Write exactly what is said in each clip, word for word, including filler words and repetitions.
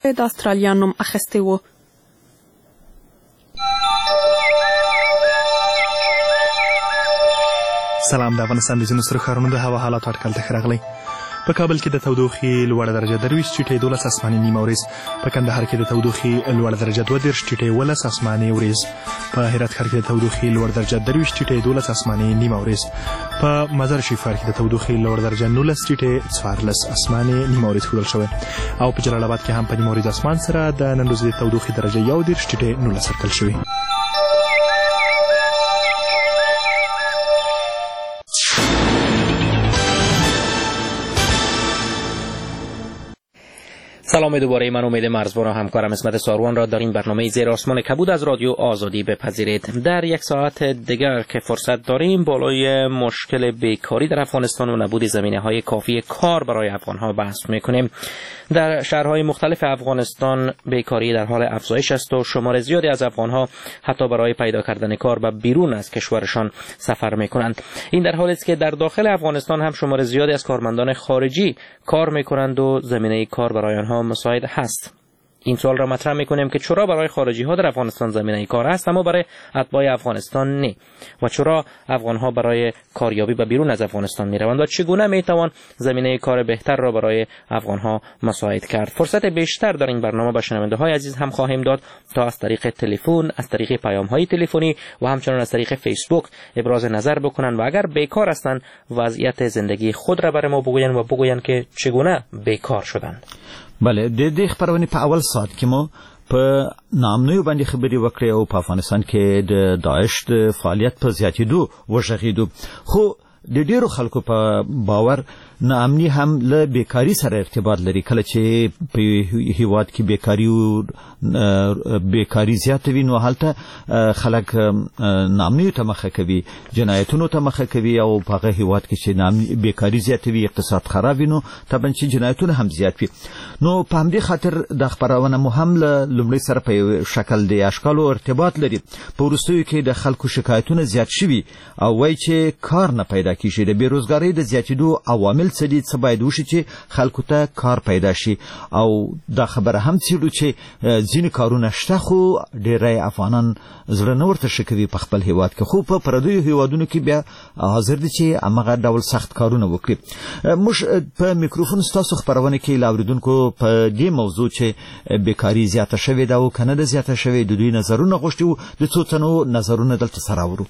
د استرالیا نوم اخیستی و. سلام. د افغانستان د ځینو سترو ښارونو د هوا حالات اټکل ته راغلی. په کابل کې د تودوخې لوړه درجه درویشت ټیټې دولس اسماني نیمه ورځ، په کندهار کې د تودوخې لوړه درجه دوه دېرش ټیټې ولس اسماني ورځ، په هرات ښار کې د تودوخې لوړه درجه درویشت ټیټې دولس اسماني نیمه ورځ، په مزار شریف ښار کې د تودوخې لوړه درجه نولس ټیټې څوارلس اسماني نیمه ورځ ښودل شوې، او په جلال آباد کې هم په نیمه ورځ اسمان سره د نن ورځې د تودوخې درجه یو دېرش ټیټې نولس اټکل شوې. سلام دوباره، من امید مرزبان و همکارم اسمت ساروان را در این برنامه زیر آسمان کبود از رادیو آزادی بپذیرید. در یک ساعت دیگر که فرصت داریم بالای مشکل بیکاری در افغانستان و نبود زمینه‌های کافی کار برای افغان‌ها بحث می‌کنیم. در شهرهای مختلف افغانستان بیکاری در حال افزایش است و شمار زیادی از افغان‌ها حتی برای پیدا کردن کار به بیرون از کشورشان سفر می‌کنند. این در حالی است که در داخل افغانستان هم شمار زیادی از کارمندان خارجی کار می‌کنند و زمینه کار برای آنها مساعد هست. این سوال را مطرح می‌کنیم که چرا برای خارجی ها در افغانستان زمینه کار هست اما برای اتباع افغانستان نه، و چرا افغان ها برای کاریابی به بیرون از افغانستان می‌روند و چگونه می‌توان زمینه کار بهتر را برای افغان ها مساعد کرد. فرصت بیشتر در این برنامه به شنونده های عزیز هم خواهیم داد تا از طریق تلفن، از طریق پیام های تلفنی و همچنین از طریق فیسبوک ابراز نظر بکنند و اگر بیکار هستند وضعیت زندگی خود را برای ما بگویند و بگویند که چگونه بیکار شدند. بله، د دې خبرونې په اول ساعت کې مو په نامنوي باندې خبرې وکړې او په افغانستان کې د داعش د فعالیت په زیاتېدو وژغېدو، خو د ډېرو خلکو په باور ناامني هم له بیکاری سره ارتباط لري. کله چې په هیواد کې بیکاری او بیکاری زیات وي نو هلته خلک ناامني ته مخه کوي، جنایتونو ته مخه کوي، او په هغه هیواد کې چې بیکاری زیات وي اقتصاد خراب وي نو طبعا چې جنایتونه هم زیات وي. نو په همدې خاطر د خبرونه مو هم له لومړي سره په شکل د اشکالو ارتباط لري. په وروستیو کې د خلکو شکایتونه زیات شوي او وایي چې کار نه پیدا کیږي. د بیروزګارۍ د زیاتېدو عوامل څه دي، څه باید وشي چې خلکو ته کار پیدا شي. او دا خبره هم څېړو چې ځینې کارونه شته خو ډېری افغانان زړه نه ورته ښه کوي په خپل هیواد کې، خو په پردیو هیوادونو کې بیا حاضر دي چې همغه ډول سخت کارونه وکړي. موږ په میکروفون ستاسو خپرونه کې له اورېدونکو په دې موضوع چې بیکاري زیاته شوې ده او که نه ده زیاته شوې، د دوی نظرونه غوښتي وو. د څو تنو نظرونه دلته سره اورو.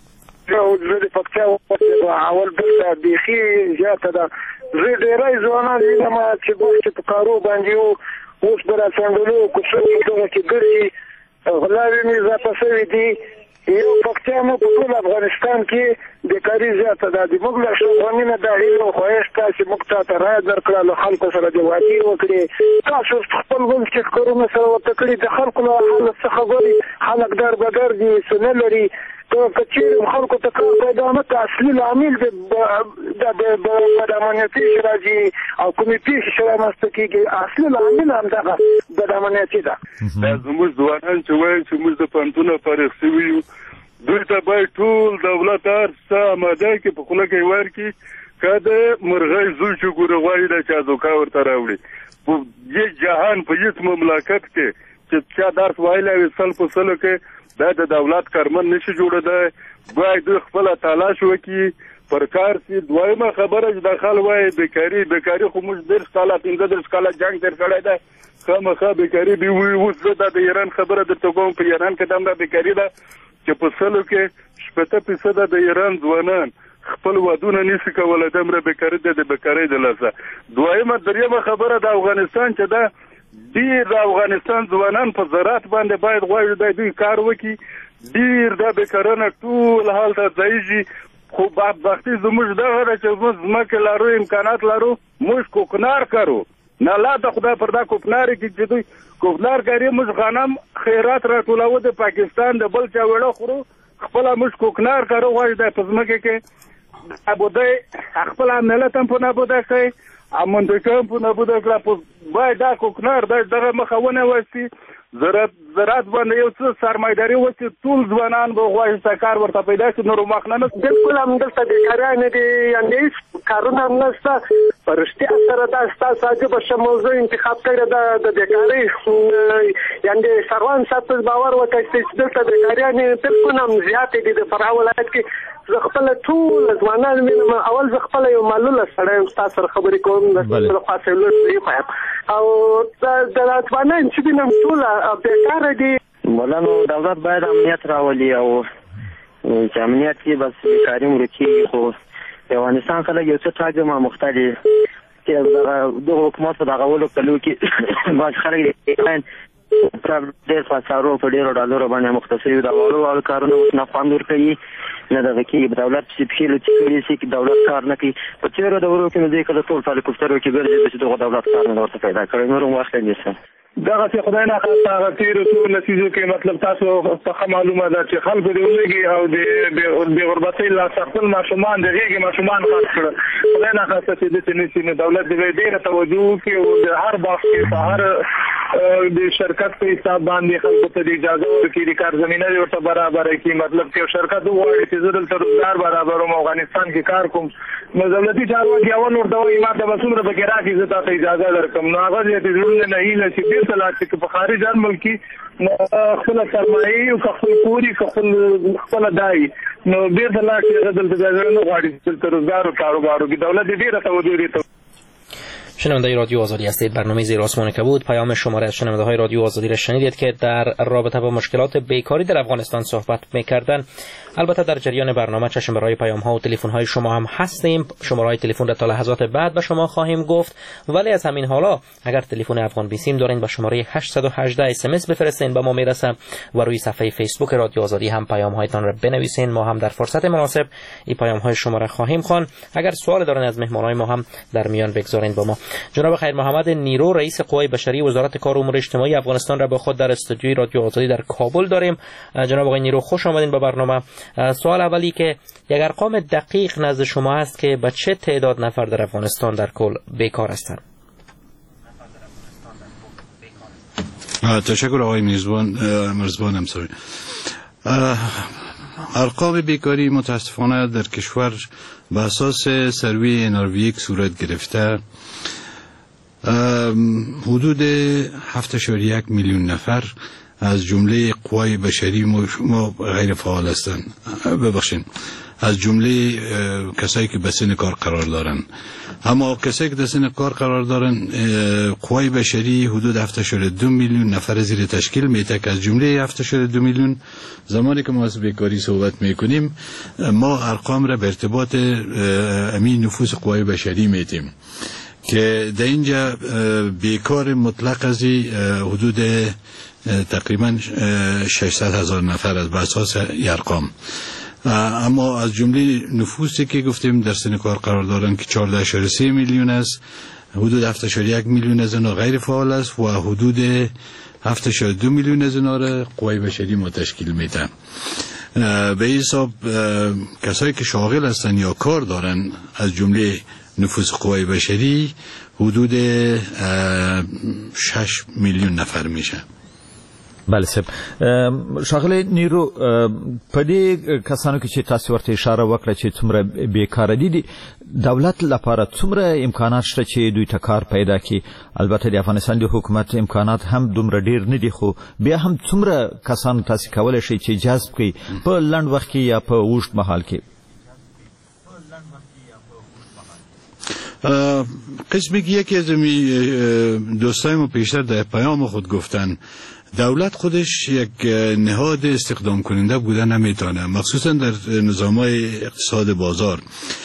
زه د پکتیا اول دلته بیخي زیاته ده. زه ډېری ځوانان وینم چې مخکې په کارو باندې وو، اوس به راڅنډلو کوڅو دغه کې ګرځي، غلاوې مې اضافه شوي دي. یو پکتیا نه په ټول افغانستان کې بیکاري زیاته ده. د موږ له شوقانینه دا هیله او خواهش ته چې موږ ته ته رایه درکړه، له خلکو سره دې وعدې وکړې. تاسو خپل ملک کې کارونه سره ورته کړي، د خلکو له حالت څخه ګوري، خلک در بدر دي، څه نه لري. که چیرې خلکو ته کار پیدا نه کړه، اصلي لامل د بدامنیتي چې راځي او کومې پیښې چې رامنځته کېږي، اصلي لامل همدغه بدامنیتي ده. دا زموږ ځوانان چې وایي چې موږ د پوهنتونه فارغ شوي یو، دوی ته باید ټول دولت هر څه اماده کړي، په خوله کې ورکړي. که د مرغۍ زوی چې ګوره غواړي دا چازوکا ورته راوړي. په دې جهان په هېڅ مملکت کې چې چا درس ویلی وي سل په سلو کې دا د دولت کارمند نشي جوړېدی. باید دوی خپله تلاش وکړي، پر کار سي. دویمه خبره چې دا خلک وایي بیکاري بیکاري خو موږ دېرش کاله پنځه دېرش کاله جنګ تېر کړی دی، خامخا بیکاري به وي. اوس زه دا د ایران خبره درته کوم، په ایران کې دومره بیکاري ده چې په سلو کې شپېته فیصده د ایران ځوانان خپل ودونه نشي کولی. دومره بیکاري ده د بیکارۍ د لاسه. دویمه دریمه خبره د افغانستان چې ده ډېر د افغانستان ځوانان په زراعت باندې باید غواړي دی دوی کار وکړي. ډېر دا بیکارانه ټول هلته ځایږي. خو بدبختي زموږ دغه ده چې موږ ځمکې لرو، امکانات لرو، موږ کوکنار کرو. نه لا د خدای پر دا کوکنارې کې چې دوی کوکنار کري، موږ غنم خیرات راټولوو د پاکستان د بل چا وړه خورو، خپله موږ کوکنار کرو. غواړي دی په ځمکې کې نابودۍ خپله ملت هم په نابوده کوي، منطقه هم په نابوده کړه. په باید دا کوکنار دا دغه مخونه وستي زراعت زراعت باندې یو څه سرمایداري وستي ټول ځوانان به غواړي چې کار ورته پیدا شي نور مخنه نه بالکل هم دلته بیکاري نه دي یعنې کارونه هم نشته په رښتیا سره دا ستاسو عجیبه ښه موضوع انتخاب کړې ده د بیکارۍ یعنې سروان صاحب ته باور وکړئ چې دلته بیکاریانې بالکل هم زیاتې دي د فراه ولایت کې زه خپله ټول ځوانان وینم اول زه خپله یو معلوله سړی یم ستا سره خبرې کوم د خوا سیلوټ یم او د ځوانان چې وینم ټول بیکاره دي مولانا دولت باید امنیت راولي او چې امنیت یې بس بیکاري ورکېږي خو د افغانستان خلک یو څه ټاګم اموخته دي چې دغه حکومت په دغه ولو کلو کې بعض خلک ډېر فسارو په ډېرو ډالرو باندې مختصر یو د والو والو کارونه اوس نه خوند ورکوي نه دغه کې دولت چې پښې لوچې کړي شي چې دولت کار نه کوي په تېرو دورو کې نو دوی کله ټول هلیکوپټرو کې ګرځي چې دغه دولت کار نه ورته پیدا کړی نور هم وخت نیسي دغه څه خدای نه خاصه هغه تېرو څو نتیجو کې مطلب تاسو څه معلومه ده چې خلکو دې ولګي او د بې غربتۍ لاسه خپل ماشومان د غېږې ماشومان خاص کړه خدای نه خاصه چې داسې نه شي نو دولت دې ډېره توجه وکړي او د هر باغ کې په هر د شرکت په حساب باندې خلکو ته د اجازه ورکړي د کار زمینه دې ورته برابره کړي مطلب چې یو شرکت وغواړي چې زه دلته روزګار برابروم افغانستان کې کار کوم نو دولتي چارواکي اول ورته وایي ما ته به څومره پکې راکړي زه تاته اجازه درکړم نو هغه دې زړونه نه هیله چې بېرته لاړ شي که په خارج هر ملک کې خپله سرمایې او که خپل کور یي که خپله دا یي نو بېرته لاړ شي هغه دلته زړه نه غواړي دلته روزګار و کاروبار وکړي دولت دې ډېره توجه دې ته شنونده رادیو آزادی هستید. برنامه زیر آسمان کبود. پیام شماره از شنونده های رادیو آزادی را شنیدید که در رابطه با مشکلات بیکاری در افغانستان صحبت می‌کردند. البته در جریان برنامه چشم برای پیام ها و تلفن های شما هم هستیم. شماره های تلفن را تا لحظات بعد به شما خواهیم گفت، ولی از همین حالا اگر تلفن افغان بیسیم دارین با شماره هشت یک هشت اس ام اس بفرستین با ما میرسه و روی صفحه فیسبوک رادیو آزادی هم پیام هایتان را بنویسین. ما هم در فرصت مناسب این پیام های شما را خواهیم خوان. اگر سوال دارین از مهمانای ما هم در میان بگذارین با ما. جناب خیر محمد نیرو رئیس قوای بشری وزارت کار و امور اجتماعی افغانستان را با خود در استودیوی رادیو آزادی در کابل داریم. جناب آقای نیرو خوش آمدین به برنامه. سوال اولی که یک ارقام دقیق نزد شما است که به چه تعداد نفر در افغانستان در کل بیکار هستند؟ تشکر آقای میزبان مرزبان همسایه. ارقام بیکاری متاسفانه در کشور به اساس سروی ان آر وی یک صورت گرفته حدود هفت و یک میلیون نفر از جمله قوای بشری ما غیر فعال هستند. ببخشید از جمله کسایی که به سن کار قرار دارن. اما کسایی که در سن کار قرار دارن قوای بشری حدود هفت و دو میلیون نفر زیر تشکیل میده که از جمله هفت و دو میلیون زمانی که ما از بیکاری صحبت میکنیم ما ارقام را به ارتباط امین نفوس قوای بشری میدیم که در اینجا بیکار مطلق از حدود تقریبا ششصد هزار نفر از اساس ارقام. اما از جمله نفوسی که گفتیم در سن کار قرار دارن که چهارده و سه میلیون است، حدود هفت و یک میلیون از آنها غیر فعال است و حدود هفت و دو میلیون از آنها را قوای بشری ما تشکیل میدن. به حساب کسایی که شاغل هستند یا کار دارن از جمله نفوس قوای بشری حدود شش میلیون نفر میشه. بله صاحب. شاغلی نیرو په دې کسانو کې چې تاسو ورته اشاره وکړه چې څومره بیکاره دي دولت لپاره څومره امکانات شته چې دوی ته کار پیدا کړي؟ البته د افغانستان د حکومت امکانات هم دومره ډیر نه دي خو بیا هم څومره کسان تاسو کولای شي چې جذب کړي په لنډ وخت کې یا په اوږد مهال کې؟ قسمی که یکی از دوستای ما پیشتر در پیام خود گفتن دولت خودش یک نهاد استخدام کننده بوده نمیتونه، مخصوصا در نظام‌های اقتصاد بازار.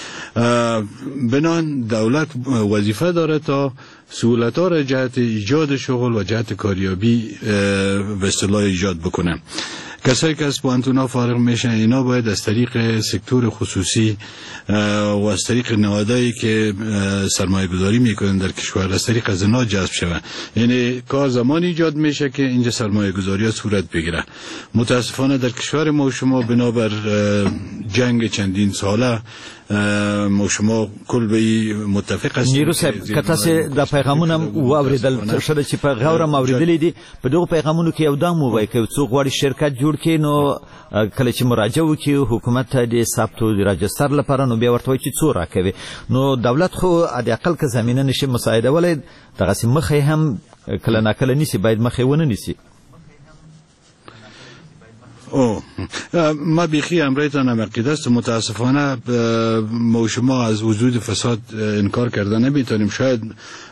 بنان دولت وظیفه داره تا سهولت‌ها را جهت ایجاد شغل و جهت کاریابی به اصطلاح ایجاد بکنه. کسایی که از پوانتونا فارغ میشن اینا باید از طریق سکتور خصوصی و از طریق نهادهایی که سرمایه گذاری میکنن در کشور از طریق از اینا جذب شوند. یعنی کار زمانی ایجاد میشه که اینجا سرمایه گذاری ها صورت بگیره. متاسفانه در کشور ما شما بنابر جنگ چندین ساله ما شما کل به متفق هستیم. نیرو صاحب کته سه د پیغامونه و اوریدل شته چې په غوړه اوریدلې دي په دغه پیغامونو کې یو دام وای کې څوک غواړي شرکت جوړ کړي نو کله چې مراجعه وکړي حکومت ته د ثبتو د راجستر لپاره نو بیا ورته چې څو راکوي نو دولت خو د اقل که زمينه نشي مساعده ولې دغه سیمه هم کله ناکله نسی باید مخې ونه نیسی. او ما بیخی امرایتان هم عقیده است. متاسفانه ما شما از وجود فساد انکار کرده نمیتونیم. شاید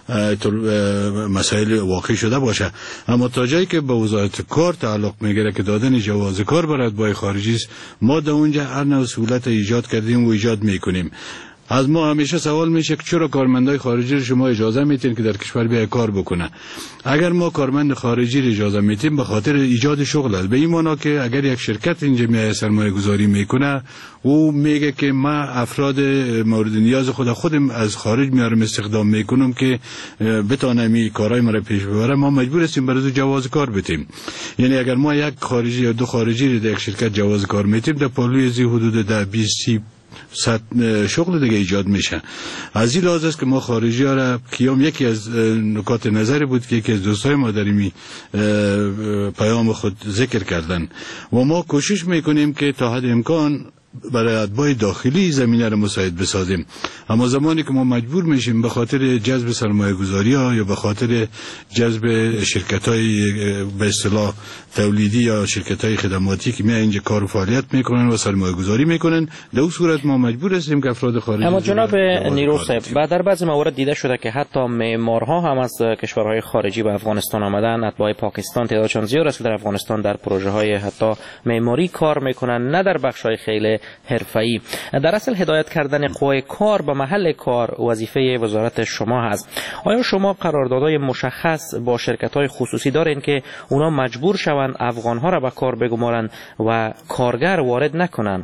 مسائل واقعی شده باشه، اما تا جایی که به وزارت کار تعلق میگیره که دادن جواز کار برای اتباع خارجی است، ما در اونجا هر نوع سهولت ایجاد کردیم و ایجاد میکنیم. از ما همیشه سوال میشه که چرا کارمندای خارجی رو شما اجازه میتین که در کشور بیای کار بکنه؟ اگر ما کارمند خارجی رو اجازه میتیم به خاطر ایجاد شغل است. به این معنی که اگر یک شرکت اینجا میای سرمایه گذاری میکنه او میگه که ما افراد مورد نیاز خود خودم از خارج میارم استخدام میکنم که بتونم این کارهای مرا پیش ببره، ما مجبور هستیم برای جواز کار بدیم. یعنی اگر ما یک خارجی یا دو خارجی رو در یک شرکت جواز کار میتیم در پالوی زی حدود در بیست صد شغل دیگه ایجاد میشه. از این لحاظ است که ما خارجی ها را کیام یکی از نکات نظری بود که یکی از دوستای ما در این پیام خود ذکر کردن و ما کوشش میکنیم که تا حد امکان برای اتباع داخلی زمینه را مساعد بسازیم. اما زمانی که ما مجبور میشیم به خاطر جذب سرمایه گذاری ها یا به خاطر جذب شرکت های به اصطلاح تولیدی یا شرکت های خدماتی که میان اینجا کار و فعالیت میکنن و سرمایه گذاری میکنن، در اون صورت ما مجبور هستیم که افراد خارجی. اما جناب نیرو صاحب، بعد در بعضی موارد دیده شده که حتی معمارها هم از کشورهای خارجی به افغانستان آمدن. اتباع پاکستان تعدادشان زیاد است که در افغانستان در پروژه های حتی معماری کار میکنن، نه در بخش های خیلی حرفه‌ای. در اصل هدایت کردن قوای کار به محل کار وظیفه وزارت شما هست. آیا شما قراردادهای مشخص با شرکت‌های خصوصی دارین که اونا مجبور شوند افغان‌ها را به کار بگمارن و کارگر وارد نکنن؟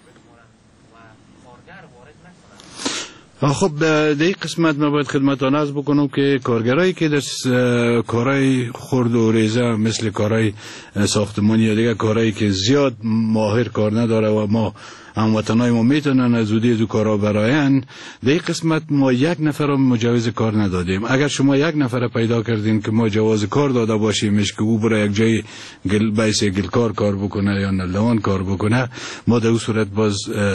خب در این قسمت ما باید خدمتان عرض بکنم که کارگرایی که در کارهای خرد و ریزه مثل کارهای ساختمانی یا دیگه کارهایی که زیاد ماهر کار نداره و ما هموطنای ما میتونن از زودی دو کارا براین، در این قسمت ما یک نفر هم مجوز کار ندادیم. اگر شما یک نفر پیدا کردین که ما جواز کار داده باشیمش که او برای یک جای گل بیس گلکار کار بکنه یا نلدوان کار بکنه، ما در اون صورت باز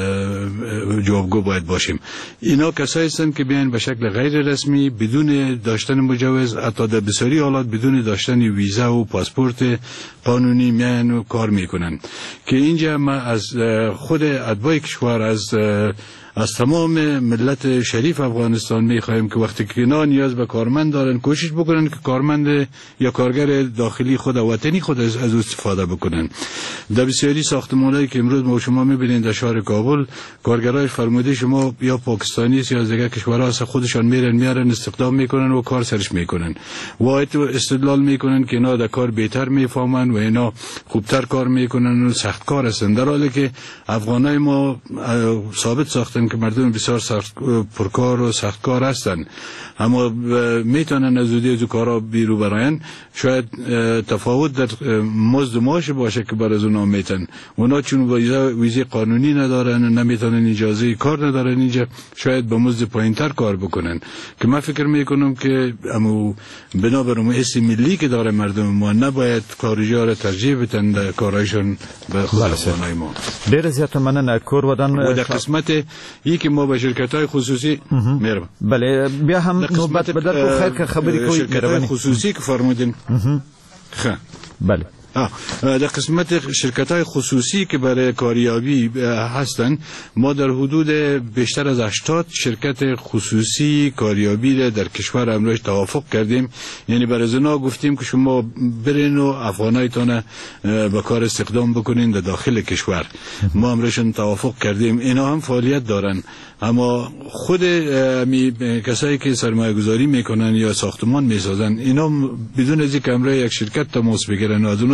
جوابگو باید باشیم. اینا کسایی هستند که بیان به شکل غیر رسمی بدون داشتن مجوز، حتی در بسیاری حالات بدون داشتن ویزا و پاسپورت قانونی میان و کار میکنن که اینجا ما از خود اتباع کشور از از تمام ملت شریف افغانستان میخواهیم که وقتی که اینا نیاز به کارمند دارن کوشش بکنن که کارمند یا کارگر داخلی خود وطنی خود از او استفاده بکنن. در بسیاری ساختمانایی که امروز ما شما میبینید در شهر کابل کارگرای فرموده شما یا پاکستانی است یا از دیگر کشورها است، خودشان میرن میارن استخدام میکنن و کار سرش میکنن و استدلال میکنن که اینا در کار بهتر میفهمن و اینا خوبتر کار میکنن و سخت کار هستن، در حالی که افغانای ما ثابت ساختن که مردم بسیار سخت پرکار و سخت کار هستن، اما میتونن از زودی از کارا بیرو براین. شاید تفاوت در مزد معاش باشه که بر از اونا میتن، اونا چون ویزه قانونی ندارن و نمیتونن اجازه کار ندارن اینجا، شاید با مزد پایینتر کار بکنن که من فکر میکنم که اما بنابر اون حس ملی که داره مردم ما نباید خارجی ها را ترجیح بدن در کارایشون به افغانای ما. ډیر زیات مننه کور ودان و در قسمت یکی ما به شرکت های خصوصی میرم. بله بیا هم نوبت بدر کو خیر که خبری کوي شرکت های خصوصی که فرمودین. خب بله در قسمت شرکت های خصوصی که برای کاریابی هستن، ما در حدود بیشتر از هشتاد شرکت خصوصی کاریابی را در کشور امروز توافق کردیم. یعنی برای زنا گفتیم که شما برین و افغانایتان به کار استخدام بکنین در داخل کشور. ما امروزشون توافق کردیم، اینا هم فعالیت دارن، اما خود کسایی که سرمایه گذاری میکنن یا ساختمان میسازن اینا بدون از اینکه امروز یک شرکت تماس بگیرن و از اونا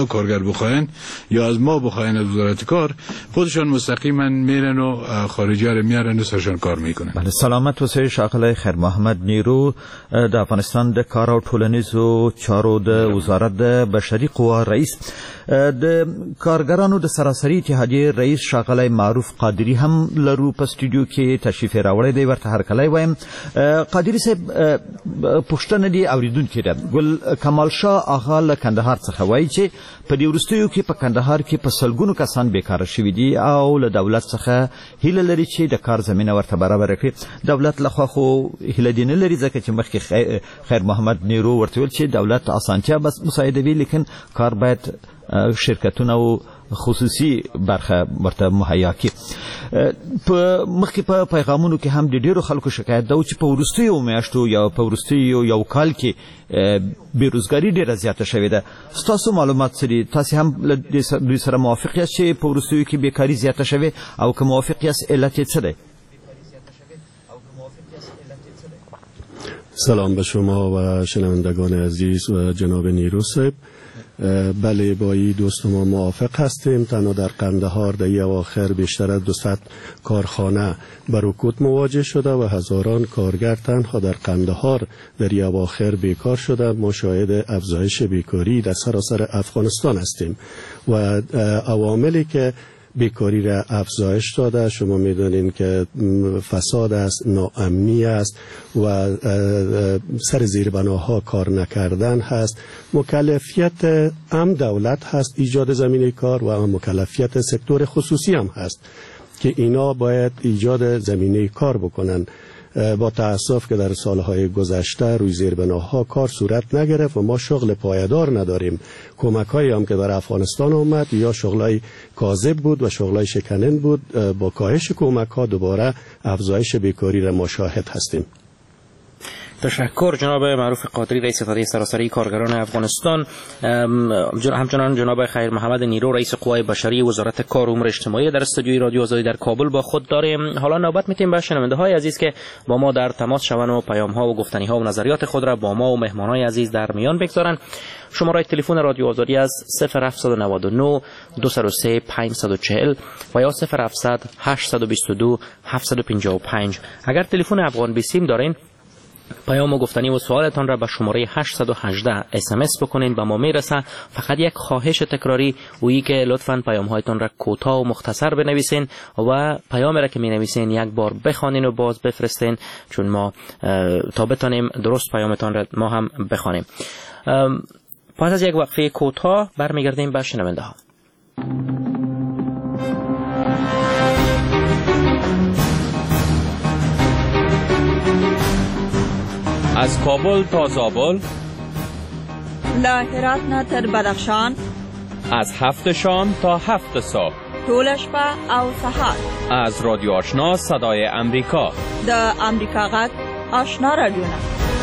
کارگر بخواین یا از ما بخواین از وزارت کار، خودشان مستقیما میرن و خارجی ها رو میارن و سرشان کار میکنن. بله، سلامت وسه شاغلی خیر محمد نیرو د افغانستان د کار او ټولنیزو چارو د وزارت د بشري قوا رئیس، د کارګرانو د سراسري اتحادیې رئیس شاغلی معروف قادری هم لرو په سټوډیو کې تشریف راوړی دی. ورته هرکلی وایم. قادری صاحب، پوښتنه دی اوریدونکي ده. ګل کمال شاه آغا له کندهار څخه وایي چې په دې وروستیو کې په کندهار کې په سلګونو کسان بیکاره شوي دي او له دولت څخه هیله لري چې د کار زمینه ورته برابره کړي. دولت لخوا خو هیله دې نه لري، ځکه چې مخکې خیر محمد نیرو ورته ویل چې دولت اسانتیا بس مساعدوي، لیکن کار باید شرکتونه او خصوصي برخه ورته مهیا کړي. په مخکې په پیغامونو کې هم د ډیرو خلکو شکایت ده چې په وروستیو میاشتو یا په وروستیو یو کال کې بیروزګاري ډیره زیاته شوې ده. ستاسو معلومات څه دي؟ تاسو هم له دوی سره موافق یاست چې په وروستیو کې بیکاري زیاته شوې، او که موافق یاست علت یې څه دی؟ سلام به شما و شنوندگان عزیز و جناب نیرو صاحب. بله، با این دوست ما موافق هستیم. تنها در قندهار در این اواخر بیشتر از دویست کارخانه به رکود مواجه شده و هزاران کارگر تنها در قندهار در این اواخر بیکار شده. ما شاهد افزایش بیکاری در سراسر افغانستان هستیم و عواملی که بیکاری را افزایش داده، شما میدونین که فساد است، ناامنی است و سر زیربناها کار نکردن هست. مکلفیت هم دولت هست ایجاد زمینه کار و هم مکلفیت سکتور خصوصی هم هست که اینا باید ایجاد زمینه کار بکنن. با تأسف که در سالهای گذشته روی زیربناها کار صورت نگرفت و ما شغل پایدار نداریم. کمک‌هایی هم که در افغانستان آمد یا شغلای کاذب بود و شغلای شکنن بود. با کاهش کمک‌ها دوباره افزایش بیکاری را ما شاهد هستیم. تشکر جناب معروف قادری، رئیس اتحادیه سراسری کارگران افغانستان. همچنان جناب خیر محمد نیرو، رئیس قوای بشری وزارت کار و امور اجتماعی در استودیوی رادیو آزادی در کابل با خود داریم. حالا نوبت میتیم به شنونده های عزیز که با ما در تماس شوند و پیام ها و گفتنی ها و نظریات خود را با ما و مهمان های عزیز در میان بگذارند. شماره تلفن رادیو آزادی از صفر هفت نه نه دو صفر سه پنج چهار صفر و یا صفر هفت هشت دو دو هفت پنج پنج. اگر تلفن افغان بیسیم دارین، پیام و گفتنی و سوالتان را به شماره هشت یک هشت اس ام اس بکنین، به ما میرسه. فقط یک خواهش تکراری وی که لطفاً پیام هایتان را کوتاه و مختصر بنویسین و پیام را که می نویسین یک بار بخوانین و باز بفرستین، چون ما تا بتانیم درست پیامتان را ما هم بخوانیم. پس از یک وقفه کوتاه برمیگردیم به شنونده ها. از کابل تا زابل، له هرات نه تر بدخشان، از هفت شام تا هفت صبح، ټول شپه او سهار، از رادیو آشنا صدای امریکا، د امریکا غږ آشنا رادیوونه.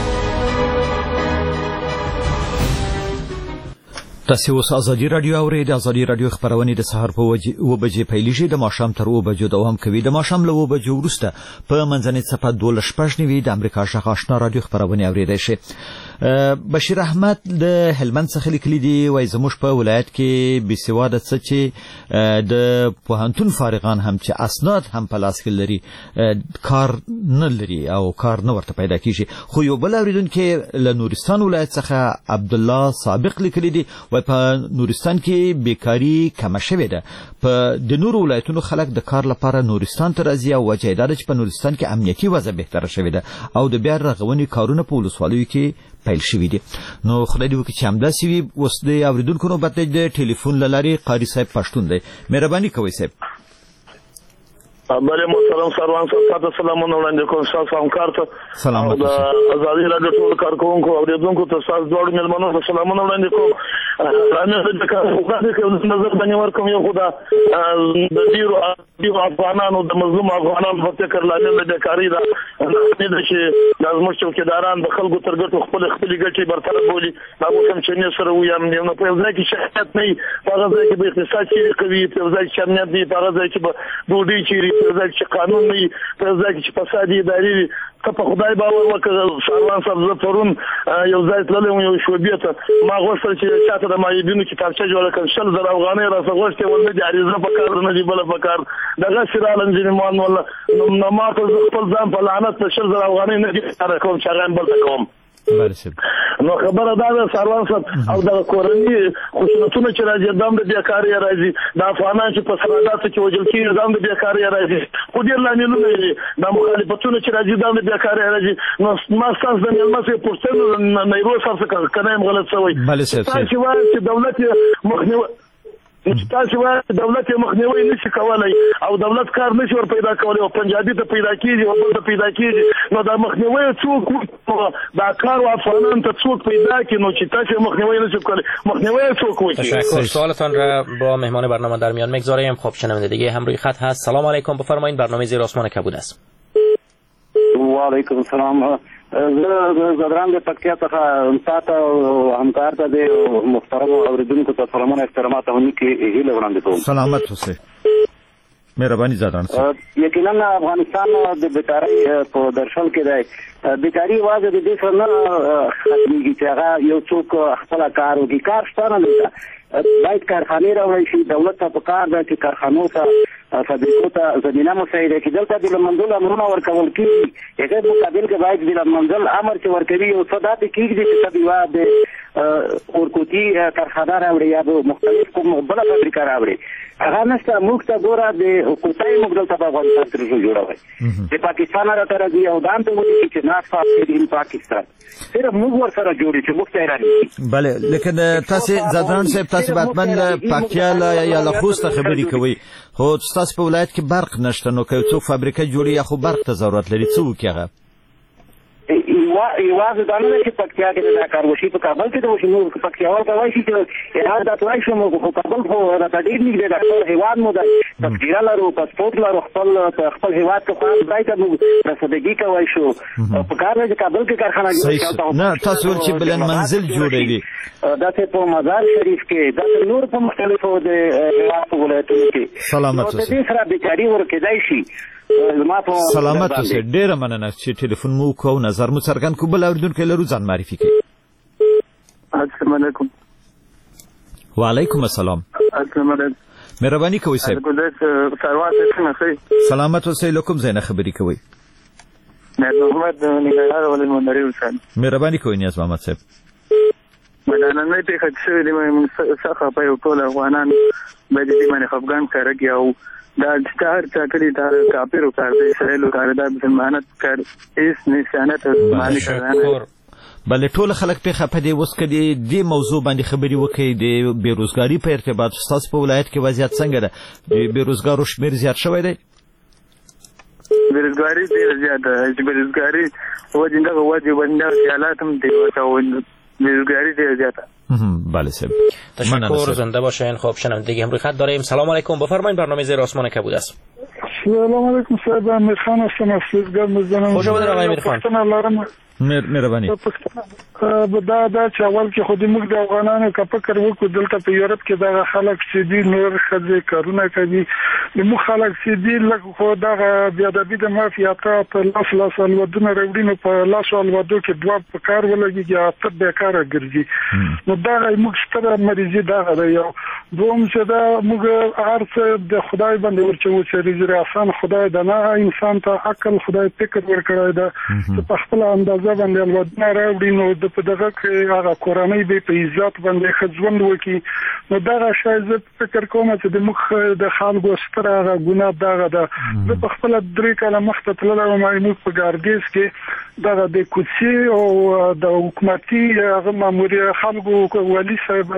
تاسو اوس ازادي رادیو اورئ. د ازادي رادیو خبرونه د سهار په اوه بجې پیلېږي، د ماښام تر اوه بجو دوام کوي. د ماښام له اوه بجو وروسته په منځنۍ څپه دولس شپږ نوي د امریکا غږ آشنا رادیو خبرونه اورېدای شي. بشیر احمد د هلمند څخه لیکلي دي، وایي زموږ په ولایت کې بېسواده څه چې د پوهنتون فارغان هم چې اسناد هم په لاس کې لري کار نه لري او کار نه ورته پیدا کېږي. خو یو بل اورېدونکی له نورستان ولایت څخه عبدالله سابق لیکلي دي، وایي په نورستان کې بیکاري کمه شوې ده. په د نورو ولایتونو خلک د کار لپاره نورستان ته راځي او وجه یې دا ده چې په نورستان کې امنیتي وضع بهتره شوې ده او د بیا رغونې کارونه په ولسوالیو کې پیل شوي دي. نو خدای دې وکړي چې همداسې وي. اوس د اورېدونکو نوبت دی د ټلیفون له لارې. قاري صاحب پښتون دی، مهرباني کوئ صاحب. بله محترم سروان صاحب، تاسو سلامونه وړاندې کوم تاسو همکار ته او د ازادي رادیو ټول کارکونکو او اوریدونکو ته تاسو دواړو مېلمنو ته سلامونه وړاندې کوم. راځم د کار په نظر باندې ورکوم یو خدا د ډیرو ډیرو افغانانو د مظلوم افغانانو په فکر لاندې د بیکاری دا نه چې لازم چوکیداران د خلکو تر ګټو خپل خپل ګټې برطرف بولي. دا کوم چې نه سره وي هم نه په ځای کې شهادت نه په ځای کې به اقتصاد چې کوي، په ځای کې امنیت دی، په ځای کې به ډوډۍ چې په ځای کې قانون نه، په ځای کې فساد اداري ته په خدای باور وکړه ساروان صاحب زه پرون یو ځای تللی وم یو شعبې ته ما غوښتل چې چاته د معیوبینو کتابچه جوړه کړم شل زره افغانۍ راڅخه غوښتې ول نه دي عریضه په کار نه دي بله په کار دغسې رالم ځینې مان والله نو ما ته زه خپل ځان په لعنت په شل زره افغانۍ نه دي کاره کوم چې هغه یې بل ته کوم نو خبره دا ده ساروان صاحب او د کورني خصوصیتونه چې راځي دا هم د بیکارۍ راځي د افغانان چې په سرحداتو کې وژل کېږي دا هم د بیکارۍ راځي خو ډېر لاملونه دي دا مخالفتونه چې راځي دا هم د بیکارۍ راځي نو ما ستاسو د مېلمه صاحب پوښتنه نیرو صاحب څخه که نه یم غلط شوی تاسې وایئ چې دولت یې مخنیوی تاسو وایي دولت یې مخنیوی نشي کولی او دولت کار نشي ور پیدا کولی او پنجابي ته پیدا کېږي او بل ته پیدا کېږي نو دا مخنیوی څوک وکړي دا کار و افغانان ته څوک پیدا کړي نو چې تاسو مخنیوی نشي کولی مخنیوی څوک وکړي تشکر سوالتان را با مهمان برنامه در میان میگذاریم. خب شنونده دیگه هم روی خط هست. سلام علیکم بفرمایید برنامه زیر آسمان کبود است. و علیکم السلام. زه زدران د پکتیا څخه تاسو همکار ته د محترم اوریدونکو ته سلامونه احترامات او نیکی هیله وړاندې کوم. سلامت اوسئ. مهرباني زدران صاحب. یقینا افغانستان د بیکاری په درشل کې دی. بیکاری واځي د دې سره ختمېږي چې هغه یو څوک خپل کار وکړي. کار شته نه باید کارخانې راوړی شي. دولت ته پکار ده چې کارخانو ته فابریکو ته زمینه مساعده کړي. دلته د منزل امرونه ورکول کېږي. هغې مقابل کې باید د منزل امر چې ورکوي یو څه داسې کېږدي چې ته یوه د اورکوټي کارخانه راوړي یا د مختلف کوم بله فابریکه راوړي. هغه نشته. موږ ته ګوره د کوټای موږ دلته په افغانستان کې رسو جوړوي د پاکستان راته راځي او دا هم ته وایي چې ناس فاسد ان پاکستان صرف موږ ورسره جوړي چې موږ ته یې رانیسي. بله لیکن تاسې زدران صاحب تاسې به حتما له پکتیا یا له خوست خبرې کوئ خو ستاسو په ولایت کې برق نشته نو که یو څوک فابریکه جوړي یا خو برق ته ضرورت لري څه وکړي هغه؟ یوازې دا نه ده چې پکتیا کې دا کار وشي په کابل کې د وشي نو پکتیاوال کولی شي چې هر دا تلای شو خو کابل خو راته ډېر نږدې ده. خپل هېواد مو ده تذکیره لرو پاسپورټ لرو خپل خپل هېواد کې خو ځای ته موږ رسیدګي کولی شو. په کار ده چې کابل کې کارخانه جوړه نه تاسو ویل چې بلند منزل جوړوي داسې په مزار شریف کې داسې نور په مختلفو د هېواد په ولایتونو کې سلامت نو د دې سره بیکاري ورکېدای شي. سلامت اوسئ. ډېره مننه چې ټلیفون مو وکړو او نظر مو څرګند کړو. بل اورېدونکی لرو ځان معرفي کړئ. السلام علیکم. وعلیکم السلام. السلام علیکم. مهرباني کوئ صاحب. سلامت اوسئ. له کوم ځای نه خبرې کوئ؟ محمد نګهار ولې مندري اوسئ. مهرباني کوئ نیاز محمد صاحب. مدانه پیښه شوې ده موږ څخه په یو ټول افغانان باید دې باندې خفګان کار کوي او دا ستار چاکري دا کافرو کار دی اسرائیلو کار دا مسلمانت کار هیڅ نشانه معنی کړنه. بلې ټول خلک په خپه دي. اوس کدي دې موضوع باندې خبرې وکړي د بیروزګاری په ارتباط ستاسو په ولایت کې وضعیت څنګه ده؟ د بیروزګارو شمیر زیات شوی دی؟ بیروزګاری ډېره زیاته ده چې بیروزګاري وجې دغه وجې باندې دغسې حالات هم دي بیروزګاری ډېره زیاته. بله صاحب تشکر. زنده باشین. خب شنوندگی هم روی خط داریم. سلام علیکم بفرمایید برنامه زیر آسمان کبود است. سلام علیکم صاحب امیرخان هستم از سوزگار میزنم. خوش آمدید آقای امیرخان. مهرباني. دا دا چې اول کې خو دې موږ د افغانانو که فکر وکړو دلته په یورپ کې دغه خلک چې دي نور ښځې کارونه کوي موږ خلک چې دي لږ خو دغه بېادبي د مافیاته په لاس لاس الودونه راوړي نو په لاسو الودو کې دوه په کار ولګېږي اته بېکاره ګرځي نو دغه موږ ستره مریضي دغه ده. یو دوم چې دا موږ هر څه د خدای باندې ورچوو چې رزق احسان خدای د نه انسان ته عقل خدای فکر ورکړی ده چې په خپله اندازه باندې الودونه راوړي نو د په دغه کې هغه کورنۍ به په عزت باندې ښه ژوند وکړي نو دغه شی زه فکر کوم چې د موږ د خلکو ستره هغه ګناه دغه ده. زه په خپله درې کاله مخته تللی وم موږ په ګاردیز کې دغه د کوڅې او د حکومتي هغه ماموري خلکو والي صاحب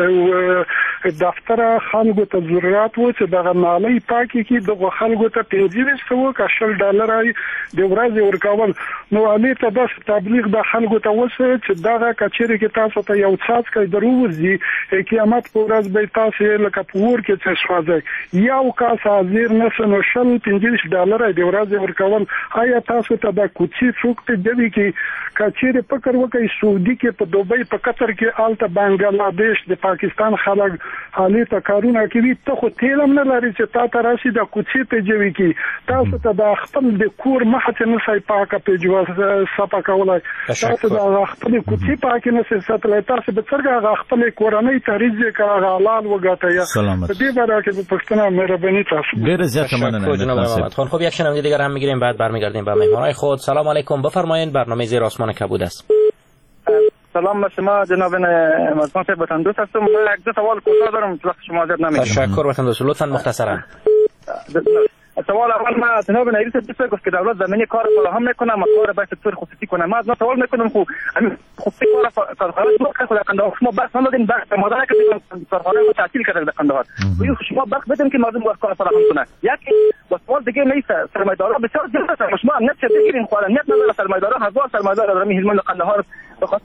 د دفتر خلکو ته ضرورت و چې دغه نالۍ پاکې کړي دغه خلکو ته پنځه ویشت سوه که شل ډالره د ورځې ورکول نو هغې ته داسې تبلیغ د خلکو ته وسوه چې دغه کچېرې کې تاسو ته یو څاڅکی در ووځي قیامت په ورځ به تاسو لکه په اور کې څه سوځئ یو کاس حاضر نسه نو شل پنځه ویشت ډالره د ورځې ورکول. آیا تاسو ته دا کوڅې څوک ته جوي کې کچېرې فکر وکړئ سعودي کې په دوبۍ په قطر کې هلته بنګلادیش د پاکستان خلک حالي ته کارونه کوي ته خو تیلم نه لري چې تا ته راشي د کوڅې ته جوړي کی تاسو ته د خپل د کور مخه ته نه سای پاکه په جوړ صفه کولای تاسو د خپل کوڅې پاکه نه ساتلای تاسو به څنګه خپل کورنۍ تاریخ کار حلال وګټئ په دې باره کې په پښتنه مهرباني تاسو ډیر زیات مننه جناب محمد خان. خب یک شنونده دیگر هم میگیریم بعد برمیگردیم به مهمانای خود. سلام علیکم، بفرمایید، برنامه زیر آسمان کبود است. سلام به شما جناب مزمان صاحب، وطن دوست هستم. من یک دو سوال کوتاه دارم، وقت شما زیاد نمیگیرم. تشکر وطن دوست، لطفا مختصرا. سوال اول ما جناب نایب صاحب گفت که دولت زمینی کار فراهم میکنه ما کار به سکتور خصوصی کنه. ما از سوال میکنم خو خصوصی کار کارخانه دو که خود قندهار شما بس ندادین بس مادر که کارخانه رو تعطیل کرده در قندهار و شما بس بدین که مردم کار فراهم کنه. یکی با سوال دیگه نیست، سرمایه‌دارا بسیار زیاد هستن، شما نت بگیرین خو نت نداره سرمایه‌دارا هزار سرمایه‌دار در هلمند قندهار به خاطر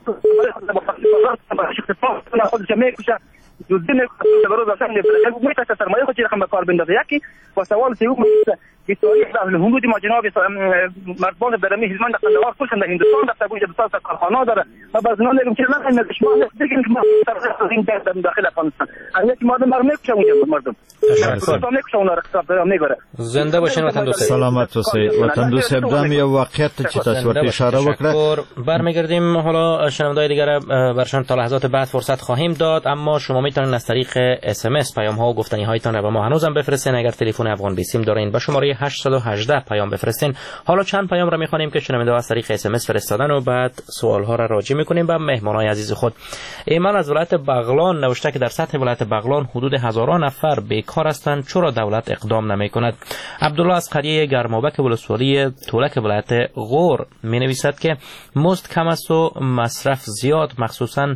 بازار خود جمعی کوشه جزدین روز اصلا میتونه سرمایه خودی رقم به کار بندازه. یکی با سوال سیوم بیتوری اهل هنود ما جناب مردمان برمی هلمند قندهار کلشون در هندوستان در بوج بساط کارخانه داره و باز نه نگم که نه شما دیگه که ما در داخل افغانستان همیشه مردم برمی میشه اونجا مردم تو میشه اون را میگره. زنده باشین وطن دوست. سلامت اوسئ وطن دوست. ابدام یو واقعیت چې تاسو ورته اشاره وکړه. برمیگردیم حالا شنونده‌های دیگر برشان تا لحظات بعد فرصت خواهیم داد، اما شما میتونید از طریق اس ام اس پیام ها و گفتنی هایتان را به ما هنوزم بفرستین. اگر تلفن افغان بیسیم دارین با شماره هشت یک هشت پیام بفرستین. حالا چند پیام را میخوانیم که شنونده ها از طریق اس ام اس فرستادن و بعد سوال ها را راجع میکنیم به مهمانای عزیز خود. ایمان از ولایت بغلان نوشته که در سطح ولایت بغلان حدود هزاران نفر بیکار هستند، چرا دولت اقدام نمیکند؟ عبدالله از قریه گرمابک ولسوالی تولک ولایت غور می نویسد که مزد کم است و مصرف زیاد، مخصوصا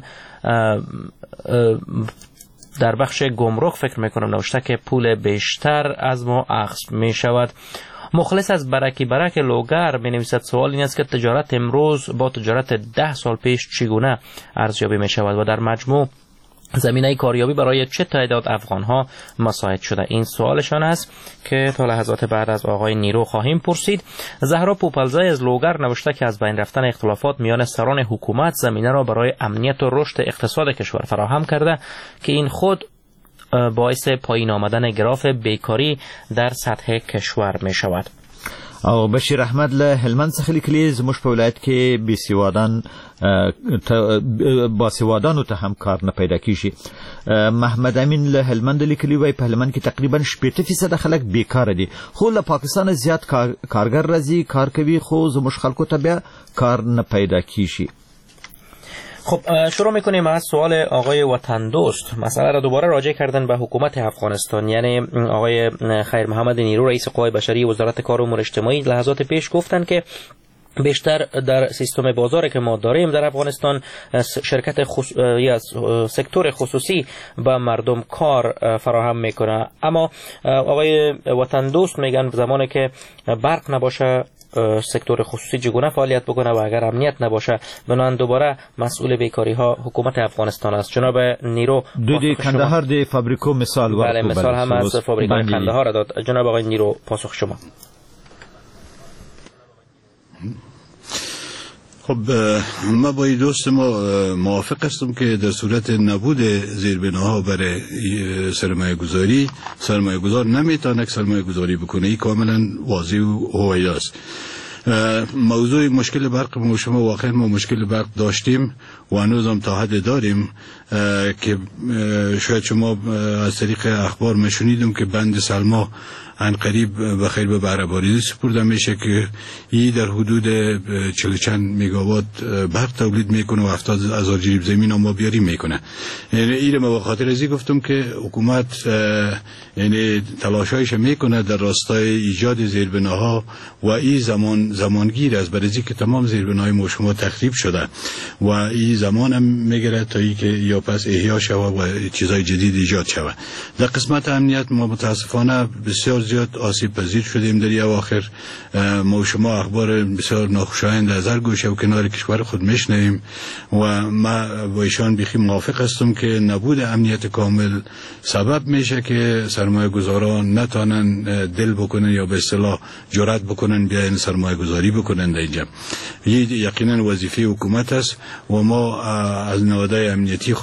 در بخش گمرک فکر میکنم نوشته که پول بیشتر از ما اخذ می شود. مخلص از برکی برک لوگر می نویسد سوال این است که تجارت امروز با تجارت ده سال پیش چگونه ارزیابی می شود و در مجموع زمینه کاریابی برای چه تعداد افغان ها مساعد شده؟ این سوالشان است که تا لحظات بعد از آقای نیرو خواهیم پرسید. زهرا پوپلزای از لوگر نوشته که از بین رفتن اختلافات میان سران حکومت زمینه را برای امنیت و رشد اقتصاد کشور فراهم کرده که این خود باعث پایین آمدن گراف بیکاری در سطح کشور می شود. او بشیر احمد له هلمند څخه لیکلي زموږ په ولایت کې بېسوادان باسوادانو ته هم کار نه پیدا کیږي. محمد امین له هلمند لیکلي وای په هلمند کې تقریبا شپږ فیصد خلک بیکاره دي، خو له پاکستان زیات کارګر راځي کار کوي، خو زموږ خلکو ته بیا کار نه پیدا کیږي. خب شروع میکنیم از سوال آقای وطن دوست. مسئله را دوباره راجع کردن به حکومت افغانستان، یعنی آقای خیر محمد نیرو رئیس قوای بشری وزارت کار و امور اجتماعی لحظات پیش گفتن که بیشتر در سیستم بازاری که ما داریم در افغانستان شرکت خص... یا سکتور خصوصی به مردم کار فراهم میکنه، اما آقای وطن دوست میگن زمانی که برق نباشه سکتور خصوصی چگونه فعالیت بکنه و اگر امنیت نباشه بنابراین دوباره مسئول بیکاری ها حکومت افغانستان است. جناب نیرو دودی کندهار دی فابریکو مثال ورکو. بله مثال هم از فابریکای کندهار داد. جناب آقای نیرو پاسخ شما. خب ما با دوست ما موافق هستم که در صورت نبود زیربناها برای سرمایه گذاری سرمایه گذار نمیتونه سرمایه گذاری بکنه. این کاملا واضح و هوایی است. موضوع مشکل برق ما شما واقعا ما مشکل برق داشتیم و هنوز هم تا حد داریم که شاید شما از طریق اخبار میشنیدم که بند سلما ان قریب بخیر به بهره‌وری سپرده میشه که این در حدود چهل چند مگاوات برق تولید میکنه و هفتاد هزار جریب زمین ما بیاری میکنه. یعنی این ما به خاطر ازی گفتم که حکومت یعنی تلاشایش میکنه در راستای ایجاد زیربناها و این زمان زمانگیر است برای که تمام زیربناهای ما شما تخریب شده و این زمان هم میگیره تا ای که یا پس احیا شود و چیزای جدید ایجاد شود. در قسمت امنیت ما متاسفانه بسیار زیاد آسیب پذیر شدیم در این اواخر. ما شما اخبار بسیار ناخوشایند از هر گوشه و کنار کشور خود میشنویم و ما با ایشان بیخی موافق هستم که نبود امنیت کامل سبب میشه که سرمایه گذاران نتانن دل بکنن یا به اصطلاح جرأت بکنن بیاین سرمایه گذاری بکنن در اینجا. این یقینا وظیفه حکومت است و ما از نهادهای امنیتی خود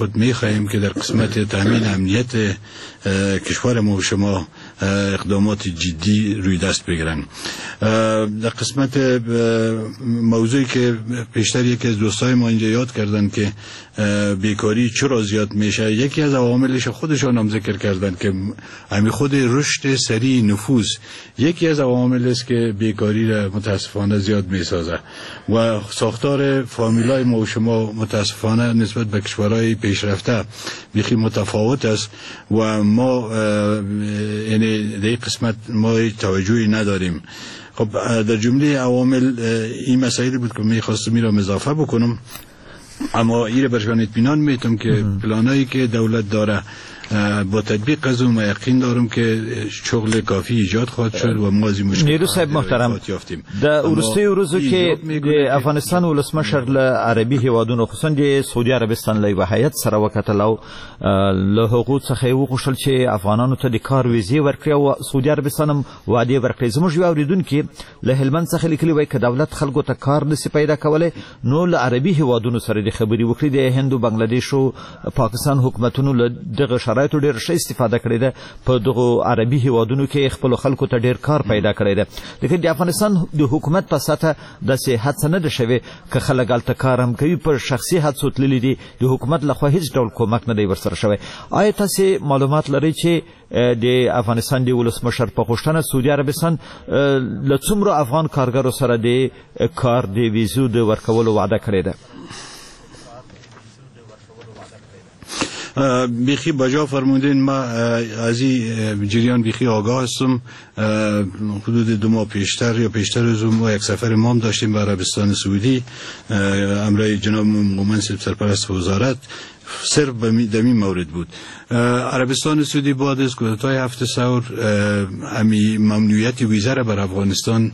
خود می‌خواهیم که در قسمت تامین امنیت کشور ما و شما اقدامات جدی روی دست بگیرن. در قسمت موضوعی که پیشتر یکی از دوستای ما اینجا یاد کردن که بیکاری چرا زیاد میشه، یکی از عواملش خودشان هم ذکر کردن که همین خود رشد سریع نفوس یکی از عوامل است که بیکاری را متاسفانه زیاد میسازه و ساختار فامیلای ما و شما متاسفانه نسبت به کشورهای پیشرفته بیخی متفاوت است و ما یعنی در این قسمت ما توجهی نداریم. خب در جمله عوامل این مسائلی بود که میخواستم این را اضافه بکنم، اما این برشان اطمینان میتونم که پلانایی که دولت داره با تطبیق از اون یقین دارم که شغل کافی ایجاد خواهد شد و ما از این مشکل نیرو صاحب محترم در ورسته روزو که د افغانستان ولسمشر له عربي هیوادونو خصوصا د سعودي عربستان له هیئت سره وکتل او له حقوق څخه وغوښتل چې افغانانو ته د کار ویزې ورکړي او سعودي عربستان هم وعده ورکړي. زموږ یو اوریدونکو له هلمند څخه لیکلي وای که دولت خلکو ته کار نشي پیدا کولای نو له عربي هیوادونو سره د خبري وکړي. د هندو بنگلاديش او پاکستان حکومتونو له دغه شرایطو ډېر ښه استفاده کړې ده په دغه عربي هیوادونو کې خپل خلکو ته ډېر کار پیدا کړی ده. لیکن د افغانستان د حکومت په سطح داسې هڅه نه ده شوې که خلک هلته کار هم کوي، په شخصي هڅو تللي دي، د حکومت لخوا هیڅ ډول کومک نه دی ورسره شوی. آیا تاسې معلومات لرئ چې د افغانستان د ولسمشر په غوښتنه سعودي عربستان له څومره افغان کارګرو سره د کار د ویزو د ورکولو وعده کړې ده؟ بیخی بجا فرمودین، ما از این جریان بیخی آگاه هستم. حدود دو ماه پیشتر یا پیشتر از اون ما یک سفر مام داشتیم به عربستان سعودی امرای جناب مومن سرپرست وزارت، صرف در این مورد بود. عربستان سعودی بعد از کودتای هفت سور امی ممنوعیت ویزا را بر افغانستان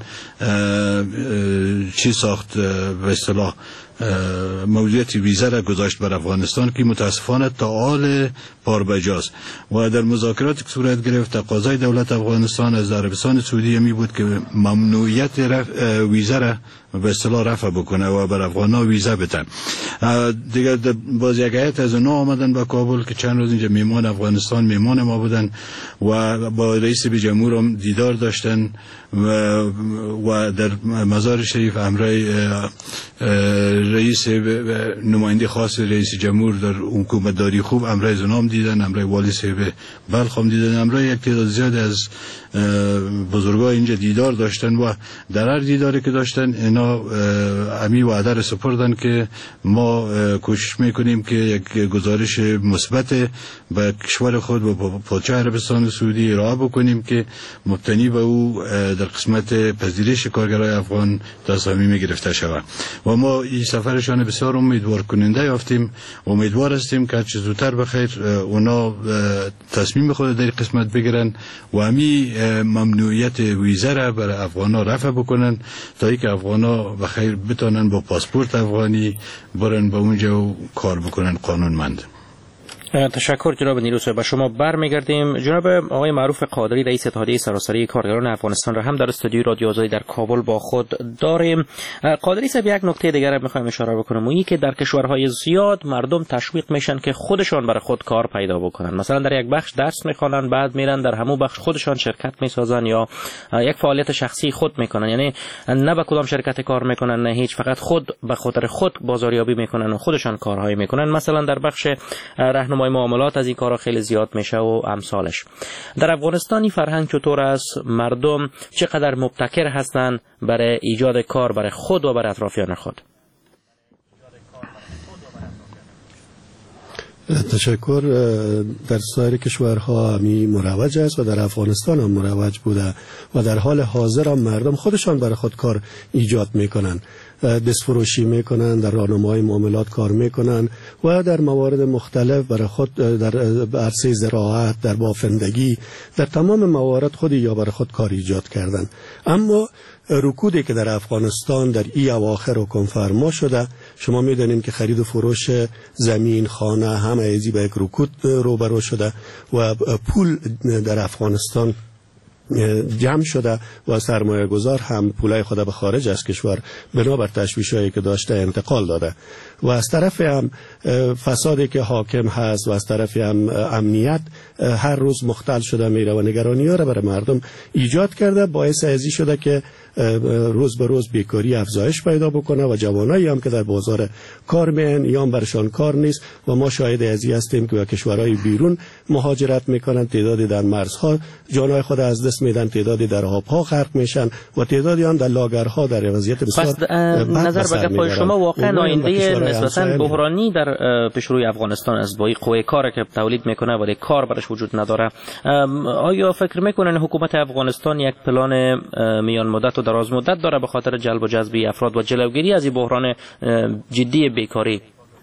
چی ساخت به اصطلاح موضوعیت ویزا را گذاشت بر افغانستان که متاسفانه تعال پاربجاست و در مذاکرات که صورت گرفت تقاضای دولت افغانستان از عربستان سعودی می بود که ممنوعیت ویزا را به اصطلاح رفع بکنه و بر افغانا ویزا بده. دیگه باز یک هیئت از اونا آمدن به کابل که چند روز اینجا میمان افغانستان میمان ما بودن و با رئیس جمهور هم دیدار داشتن و, و در مزار شریف امرای رئیس نماینده خاص رئیس جمهور در حکومت داری خوب امرای زنام دیدن، امرای والی صاحب بلخ هم دیدن، امرای یک تعداد زیاد از بزرگا اینجا دیدار داشتن و در هر دیداری که داشتن اینا امی وعده را سپردن که ما کوشش میکنیم که یک گزارش مثبت به کشور خود و پادشاه عربستان سعودی ارائه بکنیم که مبتنی به او در قسمت پذیرش کارگرای افغان تصمیم گرفته شود و ما این سفرشان بسیار امیدوار کننده یافتیم. امیدوار هستیم که چه زودتر بخیر اونا تصمیم خود در قسمت بگیرن و امی ممنوعیت ویزا را بر افغانا رفع بکنن تا اینکه افغانا بخیر بتونن با پاسپورت افغانی برن به اونجا و کار بکنن قانونمند. تشکر جناب نیروس. به شما برمیگردیم. جناب آقای معروف قادری رئیس اتحادیه سراسری کارگران افغانستان را هم در استودیوی رادیو آزادی در کابل با خود داریم. قادری صاحب یک نکته دیگر میخوایم اشاره بکنم، اونی که در کشورهای زیاد مردم تشویق میشن که خودشان برای خود کار پیدا بکنن، مثلا در یک بخش درس میخوانن بعد میرن در همون بخش خودشان شرکت میسازن یا یک فعالیت شخصی خود میکنن، یعنی نه به کدام شرکت کار میکنن نه هیچ، فقط خود به خاطر خود بازاریابی میکنن و خودشان کارهایی میکنن. مثلا در بخش راهنمایی معاملات از این کارا خیلی زیاد میشه و امثالش. در افغانستان فرهنگ چطور است؟ مردم چقدر مبتکر هستند برای ایجاد کار برای خود و برای اطرافیان خود؟ تشکر. در سایر کشورها همی مروج است و در افغانستان هم مروج بوده و در حال حاضر هم مردم خودشان برای خود کار ایجاد میکنن، دست فروشی میکنن، در راهنمایی معاملات کار میکنن و در موارد مختلف برای خود در عرصه زراعت، در بافندگی، در تمام موارد خود یا برای خود کار ایجاد کردن. اما رکودی که در افغانستان در ای اواخر حکم فرما شده، شما میدانید که خرید و فروش زمین، خانه همه ازی به یک رکود روبرو شده و پول در افغانستان جمع شده و سرمایه گذار هم پولای خود به خارج از کشور بنابر تشویش‌هایی که داشته انتقال داده و از طرف هم فسادی که حاکم هست و از طرف هم امنیت هر روز مختل شده میره و نگرانی ها را برای مردم ایجاد کرده، باعث ازی شده که روز به روز بیکاری افزایش پیدا بکنه و جوانایی هم که در بازار کار میان یا برشان کار نیست و ما شاهد ازی هستیم که کشورهای بیرون مهاجرت میکنن، تعدادی در مرزها جانهای خود از دست میدن، تعدادی در آبها غرق میشن و تعدادی هم در لاگرها در وضعیت بسیار بد نظر به گفت شما واقعا آینده نسبتا بحرانی در پیشروی افغانستان از بای قوه کار که تولید میکنه ولی کار برش وجود نداره. آیا فکر میکنن حکومت افغانستان یک پلان میان مدت و دراز مدت داره به خاطر جلب و جذب افراد و جلوگیری از این بحران جدی بیکاری؟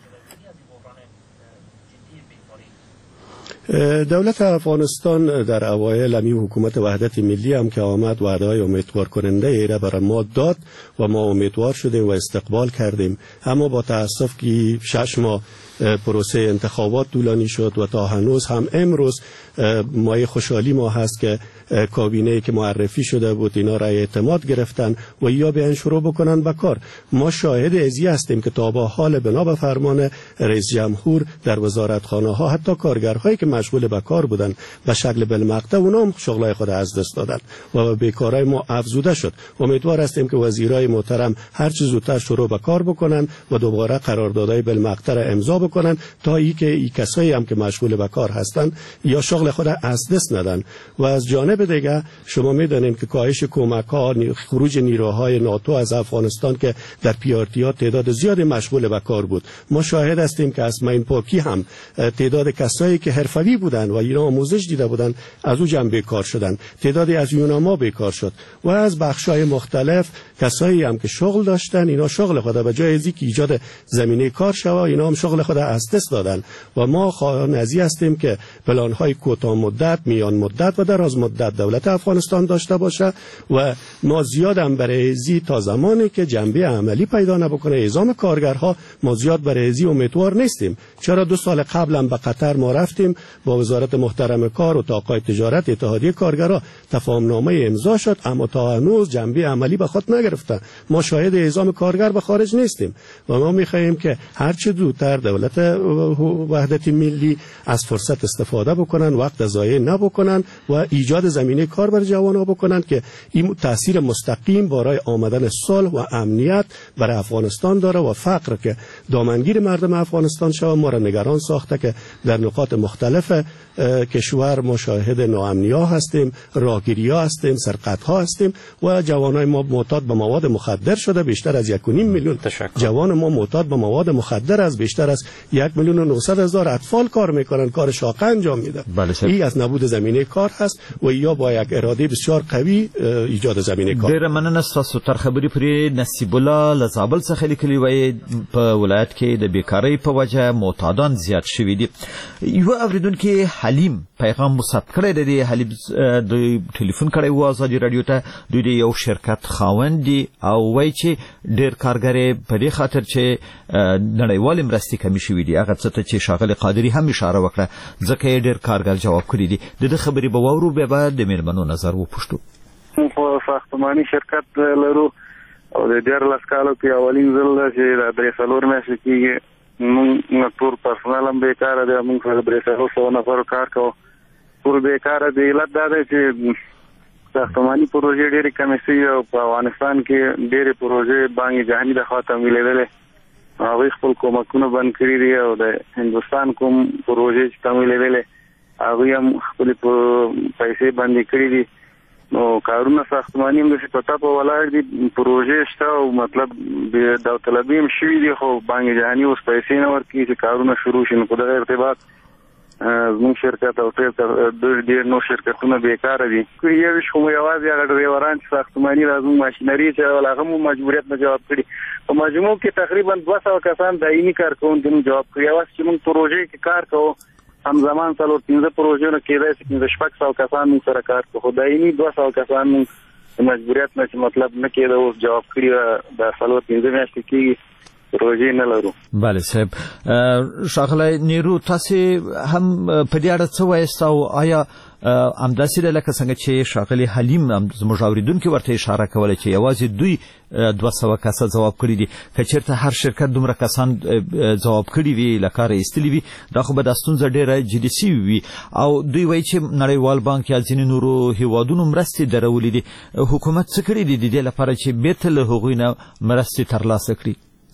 دولت افغانستان در اوایل همی حکومت وحدت ملی هم که آمد وعده‌های امیدوار کننده ایره برای ما داد و ما امیدوار شدیم و استقبال کردیم، اما با تأسف که شش ماه پروسه انتخابات طولانی شد و تا هنوز هم امروز مایه خوشحالی ما هست که کابینه‌ای که معرفی شده بود اینا را اعتماد گرفتن و یا بیان شروع بکنن به کار. ما شاهد ازی هستیم که تا با حال بنا به فرمان رئیس جمهور در وزارتخانه ها حتی کارگرهایی که مشغول به کار بودن به شکل بالمقطع اونا هم شغلای خود از دست دادن و بیکاری ما افزوده شد. امیدوار هستیم که وزیرای محترم هر چه زودتر شروع به کار بکنن و دوباره قراردادهای بالمقطع را امضا بکنن تا ای که ای کسایی هم که مشغول به کار هستن یا شغل خود از دست ندن. و از جانب دیگه شما میدونید که کاهش کمک‌ها، خروج نیروهای ناتو از افغانستان که در پی آر تی ها تعداد زیادی مشغول به کار بود، ما شاهد هستیم که از مین پاکی هم تعداد کسایی که حرفوی بودن و اینا آموزش دیده بودن از او جنب بیکار شدن، تعدادی از یوناما بیکار شد و از بخش‌های مختلف کسایی هم که شغل داشتن اینا شغل خود به جای از اینکه ایجاد زمینه کار شوه اینا هم شغل خود از دست دادن و ما خواهان ازی هستیم که پلان‌های کوتاه مدت، میان مدت و دراز مدت دولت افغانستان داشته باشه و ما زیاد هم برای ازی تا زمانی که جنبه عملی پیدا نبکنه اعزام کارگرها ما زیاد برای ازی امیدوار نیستیم. چرا دو سال قبل هم به قطر ما رفتیم با وزارت محترم کار و طاقات تجارت اتحادیه کارگرها تفاهم نامه امضا شد اما تا هنوز جنبه عملی به خود نگرفته. ما شاهد اعزام کارگر به خارج نیستیم و ما می‌خواهیم که هر چه زودتر دولت وحدت ملی از فرصت استفاده بکنن، وقت ضایع نبکنن و ایجاد زمینه کار برای جوانان بکنن که این تاثیر مستقیم برای آمدن صلح و امنیت برای افغانستان داره و فقر که دامنگیر مردم افغانستان شود ما را نگران ساخته که در نقاط مختلف کشور ما شاهد ناامنی‌ها هستیم، راهگیری‌ها هستیم، سرقت‌ها هستیم و جوانای ما معتاد به مواد مخدر شده. بیشتر از یک و نیم میلیون جوان ما معتاد به مواد مخدر است. بیشتر از یک میلیون و نهصد هزار اطفال کار میکنن، کار شاقه انجام میدن. این از نبود زمینه کار هست و یا با یک اراده بسیار قوی ایجاد زمینه کار. ډیره مننه ستاسو تر خبرې پرې. نصیب الله له زابل څخه لیکلي وایي په ولایت کې د بیکارۍ په وجه معتادان زیات شوي دي. یو اوریدونکي حلیم پیغام مثبت کړی دی. حلیم د ټلیفون کړی و آزادي رادیو ته. دوی د یو شرکت خاوند دي او وایي چې ډیر کارګر په دې خاطر چې نړیوال مرستې کمې شوي دي هغه څه ته چې ښاغلي قادري هم اشاره وکړه ځکه یې ډیر کارګر جواب کړی دي. د دې خبرې به واورو بیا به د میرمنو نظر وپوښتو. په ساختماني شرکت لرو او د دیارلس کالو کې اولین ځل چې د درې څلور میاشتې کېږي موږ ټول پرسونل هم بیکاره دی. موږ سره درې څلور سوه نفر کار کوو، ټول بیکاره دی. علت دا دی چې ساختماني پروژې ډېرې کمې شوي او په افغانستان کې ډېرې پروژې بانک جهاني د خوا تمویلېدلې، هغوی خپل کومکونه بند کړي دي او د هندوستان کوم پروژې چې تمویلېدلې هغوی هم خپلې پیسې بندې کړي دي. نو کارونه ساختماني هم داسې په ټپه ولاړ دي. پروژې شته او مطلب داوطلبي هم شوي دي خو بانک جهاني اوس پیسې نه ورکوي چې کارونه شروع شي. نو په دغه ارتباط زموږ شرکت او ډېر نور شرکتونه بیکاره دي. یو ویشت خو مو یوازې هغه ډریوران چې ساختماني را زموږ ماشینري چلول هغه مو مجبوریت نه جواب کړي. په مجموع کې تقریبا دوه سوه کسان دایمي کارکوونکي مو جواب کړي. یوازې چې موږ پروژې کې کار کوو همزمان څلور پنځه پروژې نه کېدای شي پنځه شپږ سوه کسان موږ سره کار کوو خو دایمي دوه سوه کسان موږ مجبوریت نه چې مطلب نه کېده اوس جواب کړي د څلور پنځه میاشتې کېږي پروژې نه لرو. بله صاحب. ښاغلی نیرو تاسې هم په دې اړه څه وایست او آیا امداسې لکه څنګه چې شاغلي حلیم زموږ اوریدونکو ورته اشاره کوله چې یوازې دوی دوه سوه کسه جواب کړي دي. که چېرته هر شرکت دومره کسان جواب کړي وي له کاره ایستلي وي دا خو به دا ستونزه ډېره جدي سوي وي. او دوی وایي چې نړیوال بانک یا ځینې نورو هیوادونو مرستې درولې دي. حکومت څه کړي دي د دې لپاره چې بیرته له هغوی نه مرستې ترلاسه کړي؟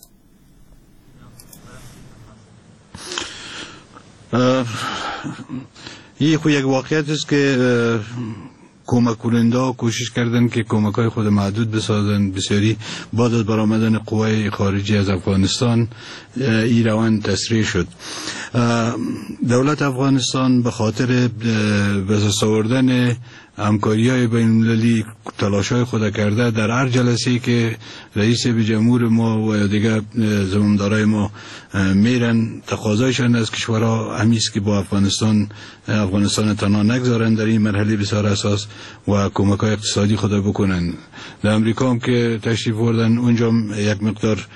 این خو یک واقعیت است که کمک کننده ها کوشش کردن که کمک های خود محدود بسازن. بسیاری بعد از برآمدن قوای خارجی از افغانستان این روند تسریع شد. دولت افغانستان به خاطر به دست آوردن همکاری های بین المللی تلاش های خود کرده. در هر جلسه که رئیس جمهور ما و دیگر زمامدارای ما میرن تقاضایشان از کشورها همیست که با افغانستان افغانستان تنها نگذارن در این مرحله بسیار اساس و کمک های اقتصادی خود بکنن. در امریکا هم که تشریف بردن اونجا یک مقدار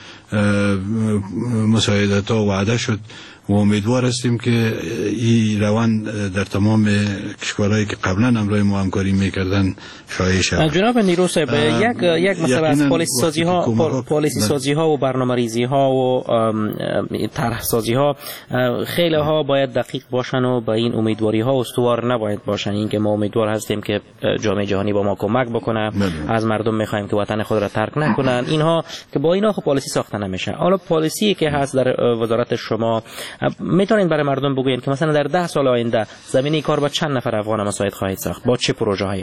مساعدت ها وعده شد و امیدوار هستیم که این روند در تمام کشورهایی که قبلا همراه ما همکاری میکردن شایع شود. جناب نیرو صاحب یک یک مثلا از پالیسی سازی ها پالیسی سازی ها و برنامه‌ریزی ها و طرح سازی ها خیلی ها باید دقیق باشن و با این امیدواری ها استوار نباید باشن. اینکه ما امیدوار هستیم که جامعه جهانی با ما کمک بکنه، از مردم میخوایم که وطن خود را ترک نکنن. اینها که با اینا خب پالیسی ساخته نمیشه. حالا پالیسی که هست در وزارت شما میتونین برای مردم بگوین که مثلا در ده سال آینده زمینه کار با چند نفر افغان مساعد خواهید ساخت؟ با چه پروژه هایی؟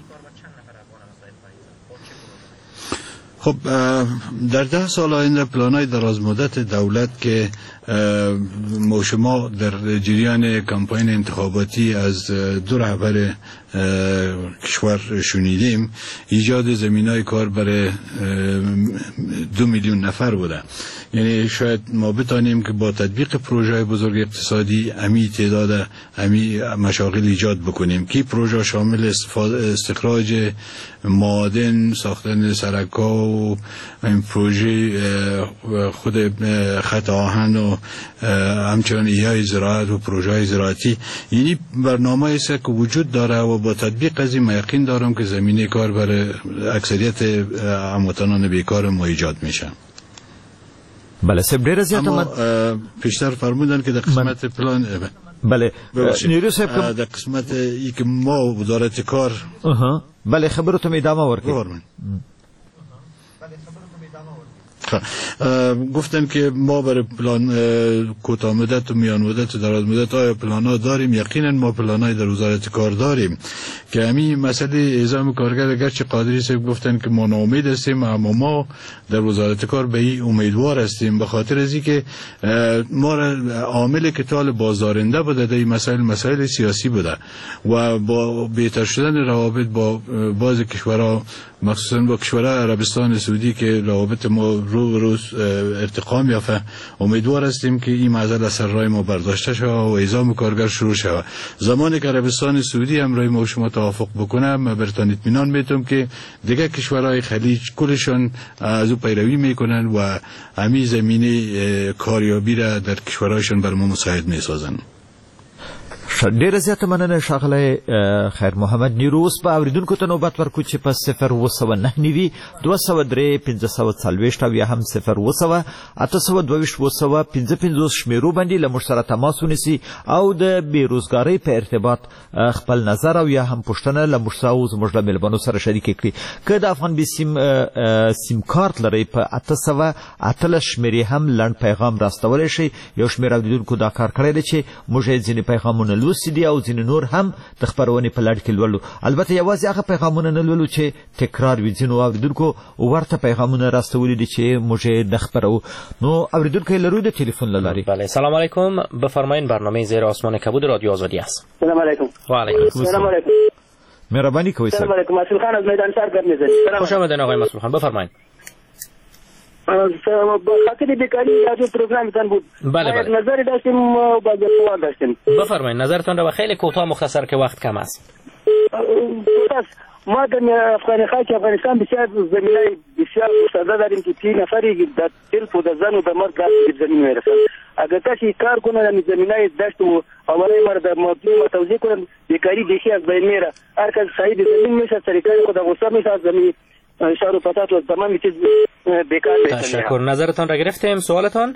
خب در ده سال آینده پلانای دراز مدت دولت که ما شما در جریان کمپاین انتخاباتی از دو رهبر کشور شنیدیم ایجاد زمینای کار برای دو میلیون نفر بوده. یعنی شاید ما بتانیم که با تطبیق پروژه بزرگ اقتصادی امی تعداد امی مشاغل ایجاد بکنیم که پروژه شامل استخراج معادن، ساختن سرک‌ها و این پروژه خود خط آهن و همچنان ایهای زراعت و پروژه زراعتی، یعنی برنامه است که وجود داره و با تطبیق از این یقین دارم که زمینه کار برای اکثریت هموطنان بیکار ما ایجاد میشه. بله سب ډیره زیاته اما پیشتر فرمودن که در قسمت پلان بله نیرو صاحب در قسمت ای که ما وزارت کار اها بله خبرتون ادامه ورکړئ. گفتن که ما برای پلان کوتاه مدت و میان مدت و دراز مدت آیا پلان ها داریم؟ یقینا ما پلان های در وزارت کار داریم که همین مسئله اعزام کارگر اگرچه قادری صاحب گفتن که ما ناامید هستیم اما ما در وزارت کار به این امیدوار هستیم به خاطر از اینکه ما عامل که طال بازدارنده بوده در این مسائل مسائل سیاسی بوده و با بهتر شدن روابط با بعض کشورها مخصوصا با کشور عربستان سعودی که روابط ما رو روز ارتقا میافته امیدوار هستیم که این مسئله از سر راه ما برداشته شود و اعزام کارگر شروع شود. زمانی که عربستان سعودی همراه ما شما توافق بکنه من برتان اطمینان میتونم که دیگه کشورهای خلیج کلشون از او پیروی میکنن و همین زمینه کاریابی را در کشورهایشون بر ما مساعد میسازن. ډیره زیاته مننه ښاغلی خیر محمد نیروس. په اوریدونکو ته نوبت ورکړو چې په صفر اوه سوه نهه نوي دوه سوه درې پنځه سوه څلوېښت او یا هم صفر اوه سوه اته سوه دوه ویشت اوه سوه پنځه پنځوس شمېرو باندې له موږ سره تماس ونیسي او د بېروزګارۍ په ارتباط خپل نظر او یا هم پوښتنه له موږ او زموږ له مېلمنو سره شریکې کړي. که د افغان بي سیم سیم کارت لرئ په اته سوه اتلس شمېرې هم لنډ پیغام راستولی شئ. یو شمېر اوریدونکو دا کار کړی دی چې موږ یې ځینې پیغامونه لوستي دي او ځینې نور هم د خپرونې په لړ کې لولو. البته یوازې هغه پیغامونه نه لولو چې تکرار وي. ځینو اوریدونکو ورته پیغامونه راستولي دي چې موږ یې نه خپروو. نو اوریدونکی لرو د تلیفون له لارې. بله سلام علیکم بفرمایید برنامه زیر آسمان کبود رادیو آزادی است. سلام علیکم. و علیکم سلام علیکم. مهربانی کوئ. سلام علیکم. مسئول خان از میدان شهر گپ میزنید. خوش آمدید آقای مسئول خان بفرمایید. خاطر بیکاری رادیو پروگرامتان بود. بله بله. نظری داشتیم و با سوال داشتیم. بفرمایید نظرتان را خیلی کوتاه مختصر که وقت کم است. ما در افغانستان که افغانستان بسیار زمینای بسیار گسترده داریم که تی نفری در تلف و در زن و در مرد دست زمین میرسن. اگر کسی کار کنه در زمینای دشت و اولای مرد در مبنی و توضیح کنن بیکاری دیشی از بین میره. هر کس صاحب زمین میشه سرکار خود غصه میشه از زمین شهر و پتات و تمام چیز بیکار میشه. تشکر. نظرتان را گرفتیم. سوالتان؟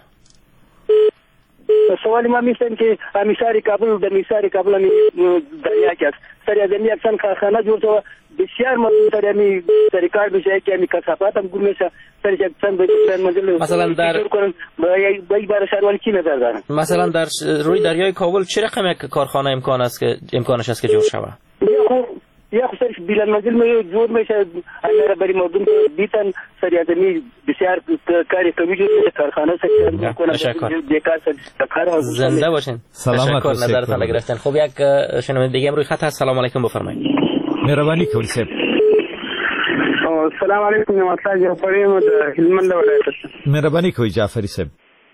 سوال ما میشن که امیساری کابل در میساری کابل می دریا کې سری از می اکسن کارخانه جوړ شو بسیار مطلوب سری می سرکار میشه که می کثافات هم ګور میشه سری اکسن به منزل مثلا در بای بار شهروانی کی نظر دارن مثلا در روی دریای کابل چه رقم یک کارخانه امکان است که امکانش است که جوړ شود؟ یا خو سری بلند منزل می جوړ میشه اگر بری مردم بیتن سری از می بسیار کاری کوي چې کارخانه سکتور کنه بیکار کار زنده باشین. سلامت باشید. نظرتان را گرفتن. خب یک شنونده دیگه هم روی خط هست. سلام علیکم بفرمایید. مهربانی کولی صاحب. سلام علیکم نعمت جعفری مو د هلمند ولایت. مهربانی کوي جعفری صاحب.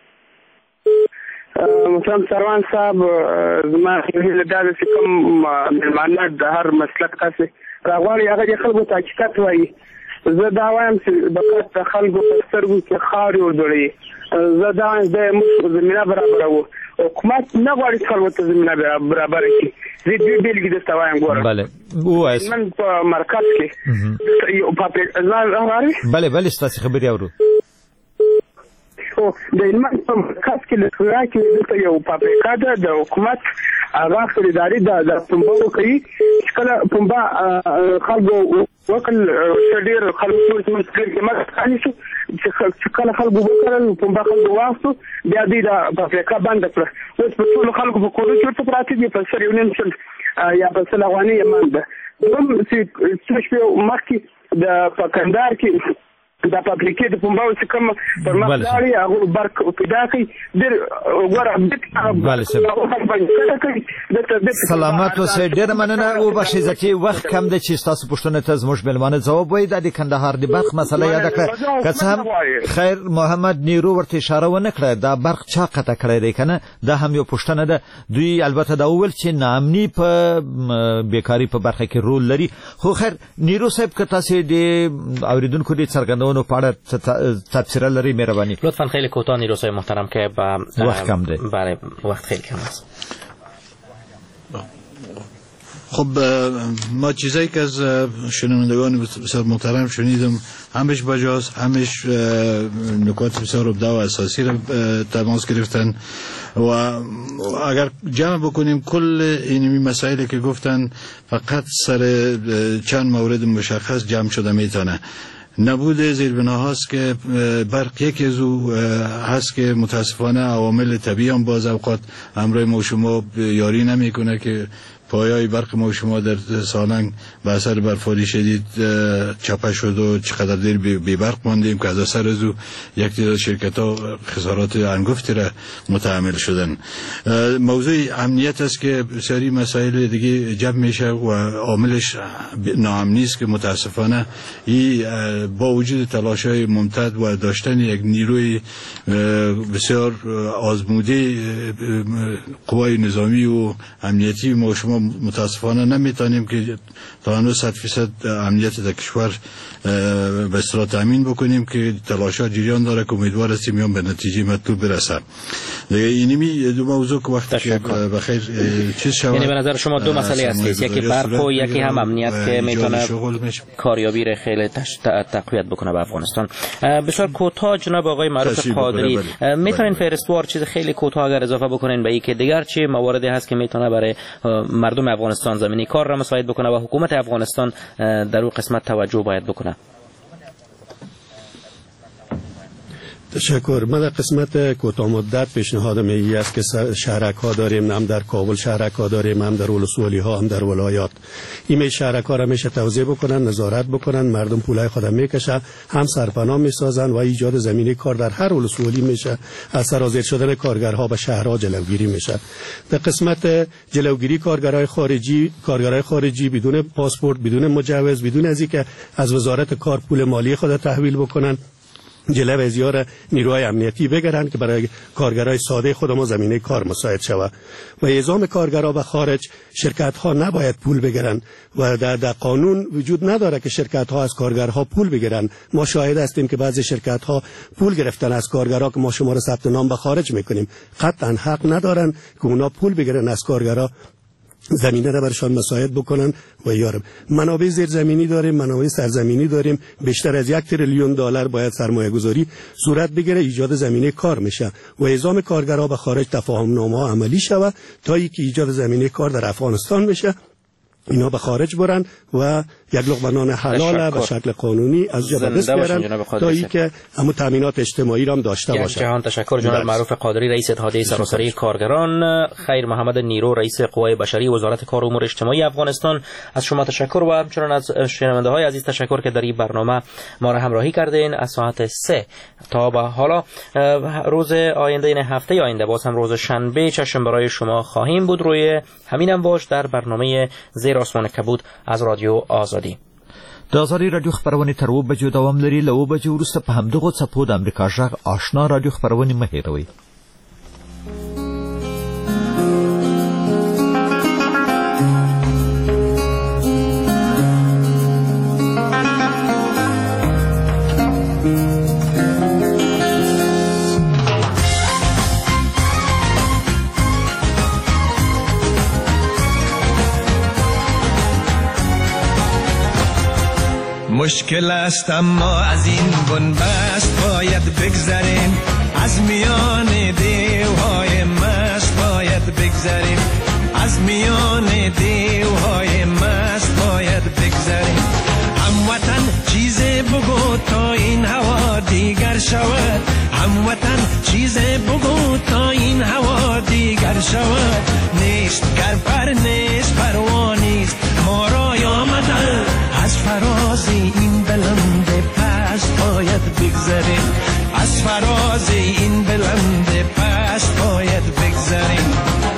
مثلا سروان صاحب زما هیله دا چې کوم ملمانه د هر مسلک تاسو راغوري هغه خلکو ته حقیقت وایي. زه دا وایم چې د خلکو په سترګو کې خاورې وردوړي. زه دا وایم د موږ زمینه برابروو. حکومت نه غواړي خلکو ته زمینه برابر کړي. زه دې بیلګې درته وایم ګوره. بله ووایه. من په مرکز کې یو پاپریکا بله بله ستاسې خبرې اورو. د هلمند په مرکز کې د خوراکي دلته یو پاپریکا ده د حکومت هغه خریداري د پنبه کوي چې کله پنبه خلکو وکړ ډېر خلکو چې قیمت خالي شو چې کله خلکو وکړل پنبه خلکو واخلو بیا دوی د پاپریکا بنده کړه. اوس په ټولو خلکو په کورو کې ورته پراته دي په سر یو نیم سل یا په سل افغانۍ یې مانده. دوم چې څه شپې مخکې د په کندهار کې دا پابلیکې د پنبه چې کوم پر مخ لاړې هغه برق پیدا کوي ډېر ګوره سلامت اوسئ. ډېره مننه. وبخښئ ځکه وخت کم دی چې ستاسو پوښتنې ته زموږ مېلمانه ځواب وایي. دا د کندهار د برق مسله یاده کړه. که څه هم خیر محمد نیرو ورته اشاره ونه کړه دا برق چا قطع کړی دی که نه دا هم یو پوښتنه ده. دوی البته دا وویل چې ناامني په بیکاري په برخه کې رول لري. خو خیر نیرو صاحب که تاسې د اورېدونکو د څرګندونو نو پاره تفسیر لري مهربانی لطفا خیلی کوتاه نیروسای محترم که با وقت کم ده. بله وقت خیلی کم است. خب ما چیزایی که از شنوندگان بسیار محترم شنیدم همش بجاست، همش نکات بسیار عمده و اساسی را تماس گرفتن و اگر جمع بکنیم کل این مسائلی که گفتن فقط سر چند مورد مشخص جمع شده میتونه. نبود زیربناهاست که برق یکی از او هست که متاسفانه عوامل طبیعی هم باز اوقات امروز ما شما یاری نمیکنه که پایای برق ما شما در سالنگ به اثر برفاری شدید چپه شد و چقدر دیر بی برق ماندیم که از اثر از او یک تعداد شرکت ها خسارات انگفتی را متحمل شدن. موضوع امنیت است که بسیاری مسائل دیگه جمع میشه و عاملش ناامنی است که متاسفانه ای با وجود تلاش های ممتد و داشتن یک نیروی بسیار آزموده قوای نظامی و امنیتی ما شما متاسفانه نمیتونیم که تا هنوز صد فیصد امنیت در کشور به اصطلاح تامین بکنیم که تلاشات جریان داره که امیدوار هستیم میان به نتیجه مطلوب برسه. دیگه اینمی دو موضوع که وقتی که بخیر چیز شود یعنی به نظر شما دو مسئله است یکی برق و یکی هم امنیت که میتونه کاریابی را خیلی تقویت بکنه به افغانستان. بسیار کوتاه جناب آقای معروف قادری میتونین فهرستوار چیز خیلی کوتاه اگر اضافه بکنین به این که دیگر چه مواردی هست که میتونه برای مردم افغانستان زمینی کار را مساعد بکنه و حکومت افغانستان در اون قسمت توجه باید بکنه. تشکر. من در قسمت کوتاه مدت پیشنهادم این است که شهرک ها داریم، هم در کابل شهرک ها داریم، هم در ولسوالی ها، هم در ولایات. این شهرک ها را میشه توزیع بکنن، نظارت بکنن، مردم پولای خود میکشن، هم سرپناه میسازن و ایجاد زمینه کار در هر ولسوالی میشه. از سرازیر شدن کارگرها به شهرها جلوگیری میشه. در قسمت جلوگیری کارگرای خارجی، کارگرای خارجی بدون پاسپورت، بدون مجوز، بدون از اینکه از وزارت کار پول مالی خود تحویل بکنن جلب ازیار نیروهای امنیتی بگیرند که برای کارگرای ساده خود ما زمینه کار مساعد شود و اعزام کارگرها به خارج. شرکت ها نباید پول بگیرند و در, در قانون وجود نداره که شرکت ها از کارگرها پول بگیرند. ما شاهد هستیم که بعضی شرکت ها پول گرفتن از کارگرها که ما شما را ثبت نام به خارج میکنیم. قطعا حق ندارن که اونا پول بگیرن از کارگرها، زمینه را برشان مساعد بکنن و یارم. منابع زیرزمینی داریم، منابع سرزمینی داریم، بیشتر از یک تریلیون دلار باید سرمایه گذاری صورت بگیره، ایجاد زمینه کار میشه و اعزام کارگرها به خارج تفاهم نامه ها عملی شود تا اینکه ایجاد زمینه کار در افغانستان بشه، اینا به خارج برن و یک لقمه نان حلال به شکل قانونی از جا به دست بیارن تا اینکه همون تامینات اجتماعی را هم داشته باشن. جهان تشکر جناب معروف قادری رئیس اتحادیه سراسری کارگران، خیر محمد نیرو رئیس قوای بشری وزارت کار و امور اجتماعی افغانستان، از شما تشکر و همچنین از شنونده های عزیز تشکر که در این برنامه ما را همراهی کردین. از ساعت سه تا به حالا روز آینده، این هفته آینده باز هم روز شنبه چشم برای شما خواهیم بود روی همین امواج در برنامه زیر آسمان کبود از رادیو آزادی. د آزادي رادیو خبرونه تر اوه بجو دوام لري. له اوه بجو وروسته په همدغو څپو د امریکا غږ آشنا رادیو خبرونه مه هېروئ. مشکل است اما از این بنبست باید بگذریم، از میان دیوهای مست باید بگذریم، از میان دیوهای مست باید بگذریم. هموطن چیز بگو تا این هوا دیگر شود، هموطن چیز بگو تا این هوا دیگر شود. نیست گر پر نیست پروا نیست ما را آمدن، از فراز این بلند پست باید بگذریم، از فراز این بلند پست باید بگذریم.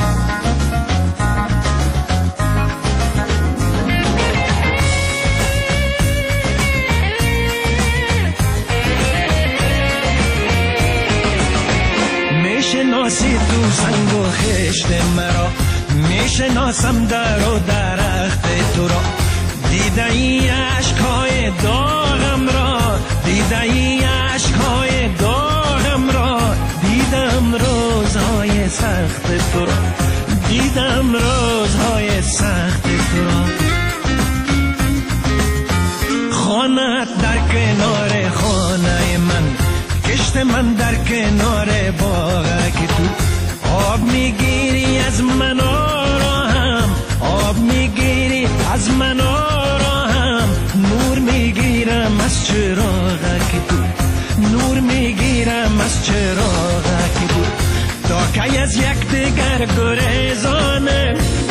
میشناسی تو سنگ و خشت مرا، میشناسم در و درخت تو را، دیده ای عشقهای داغم را، دیده ای عشقهای داغم را، دیدم روزهای سخت تو را، دیدم روزهای سخت تو را. خانه در کنار خانه من، کشت من در کنار باغ که تو آب میگیری از من آرام، آب میگیری از من آرام، نور میگیرم از چراغ که تو، نور میگیرم از چراغ که تو. تا که از یک دیگر گریزانه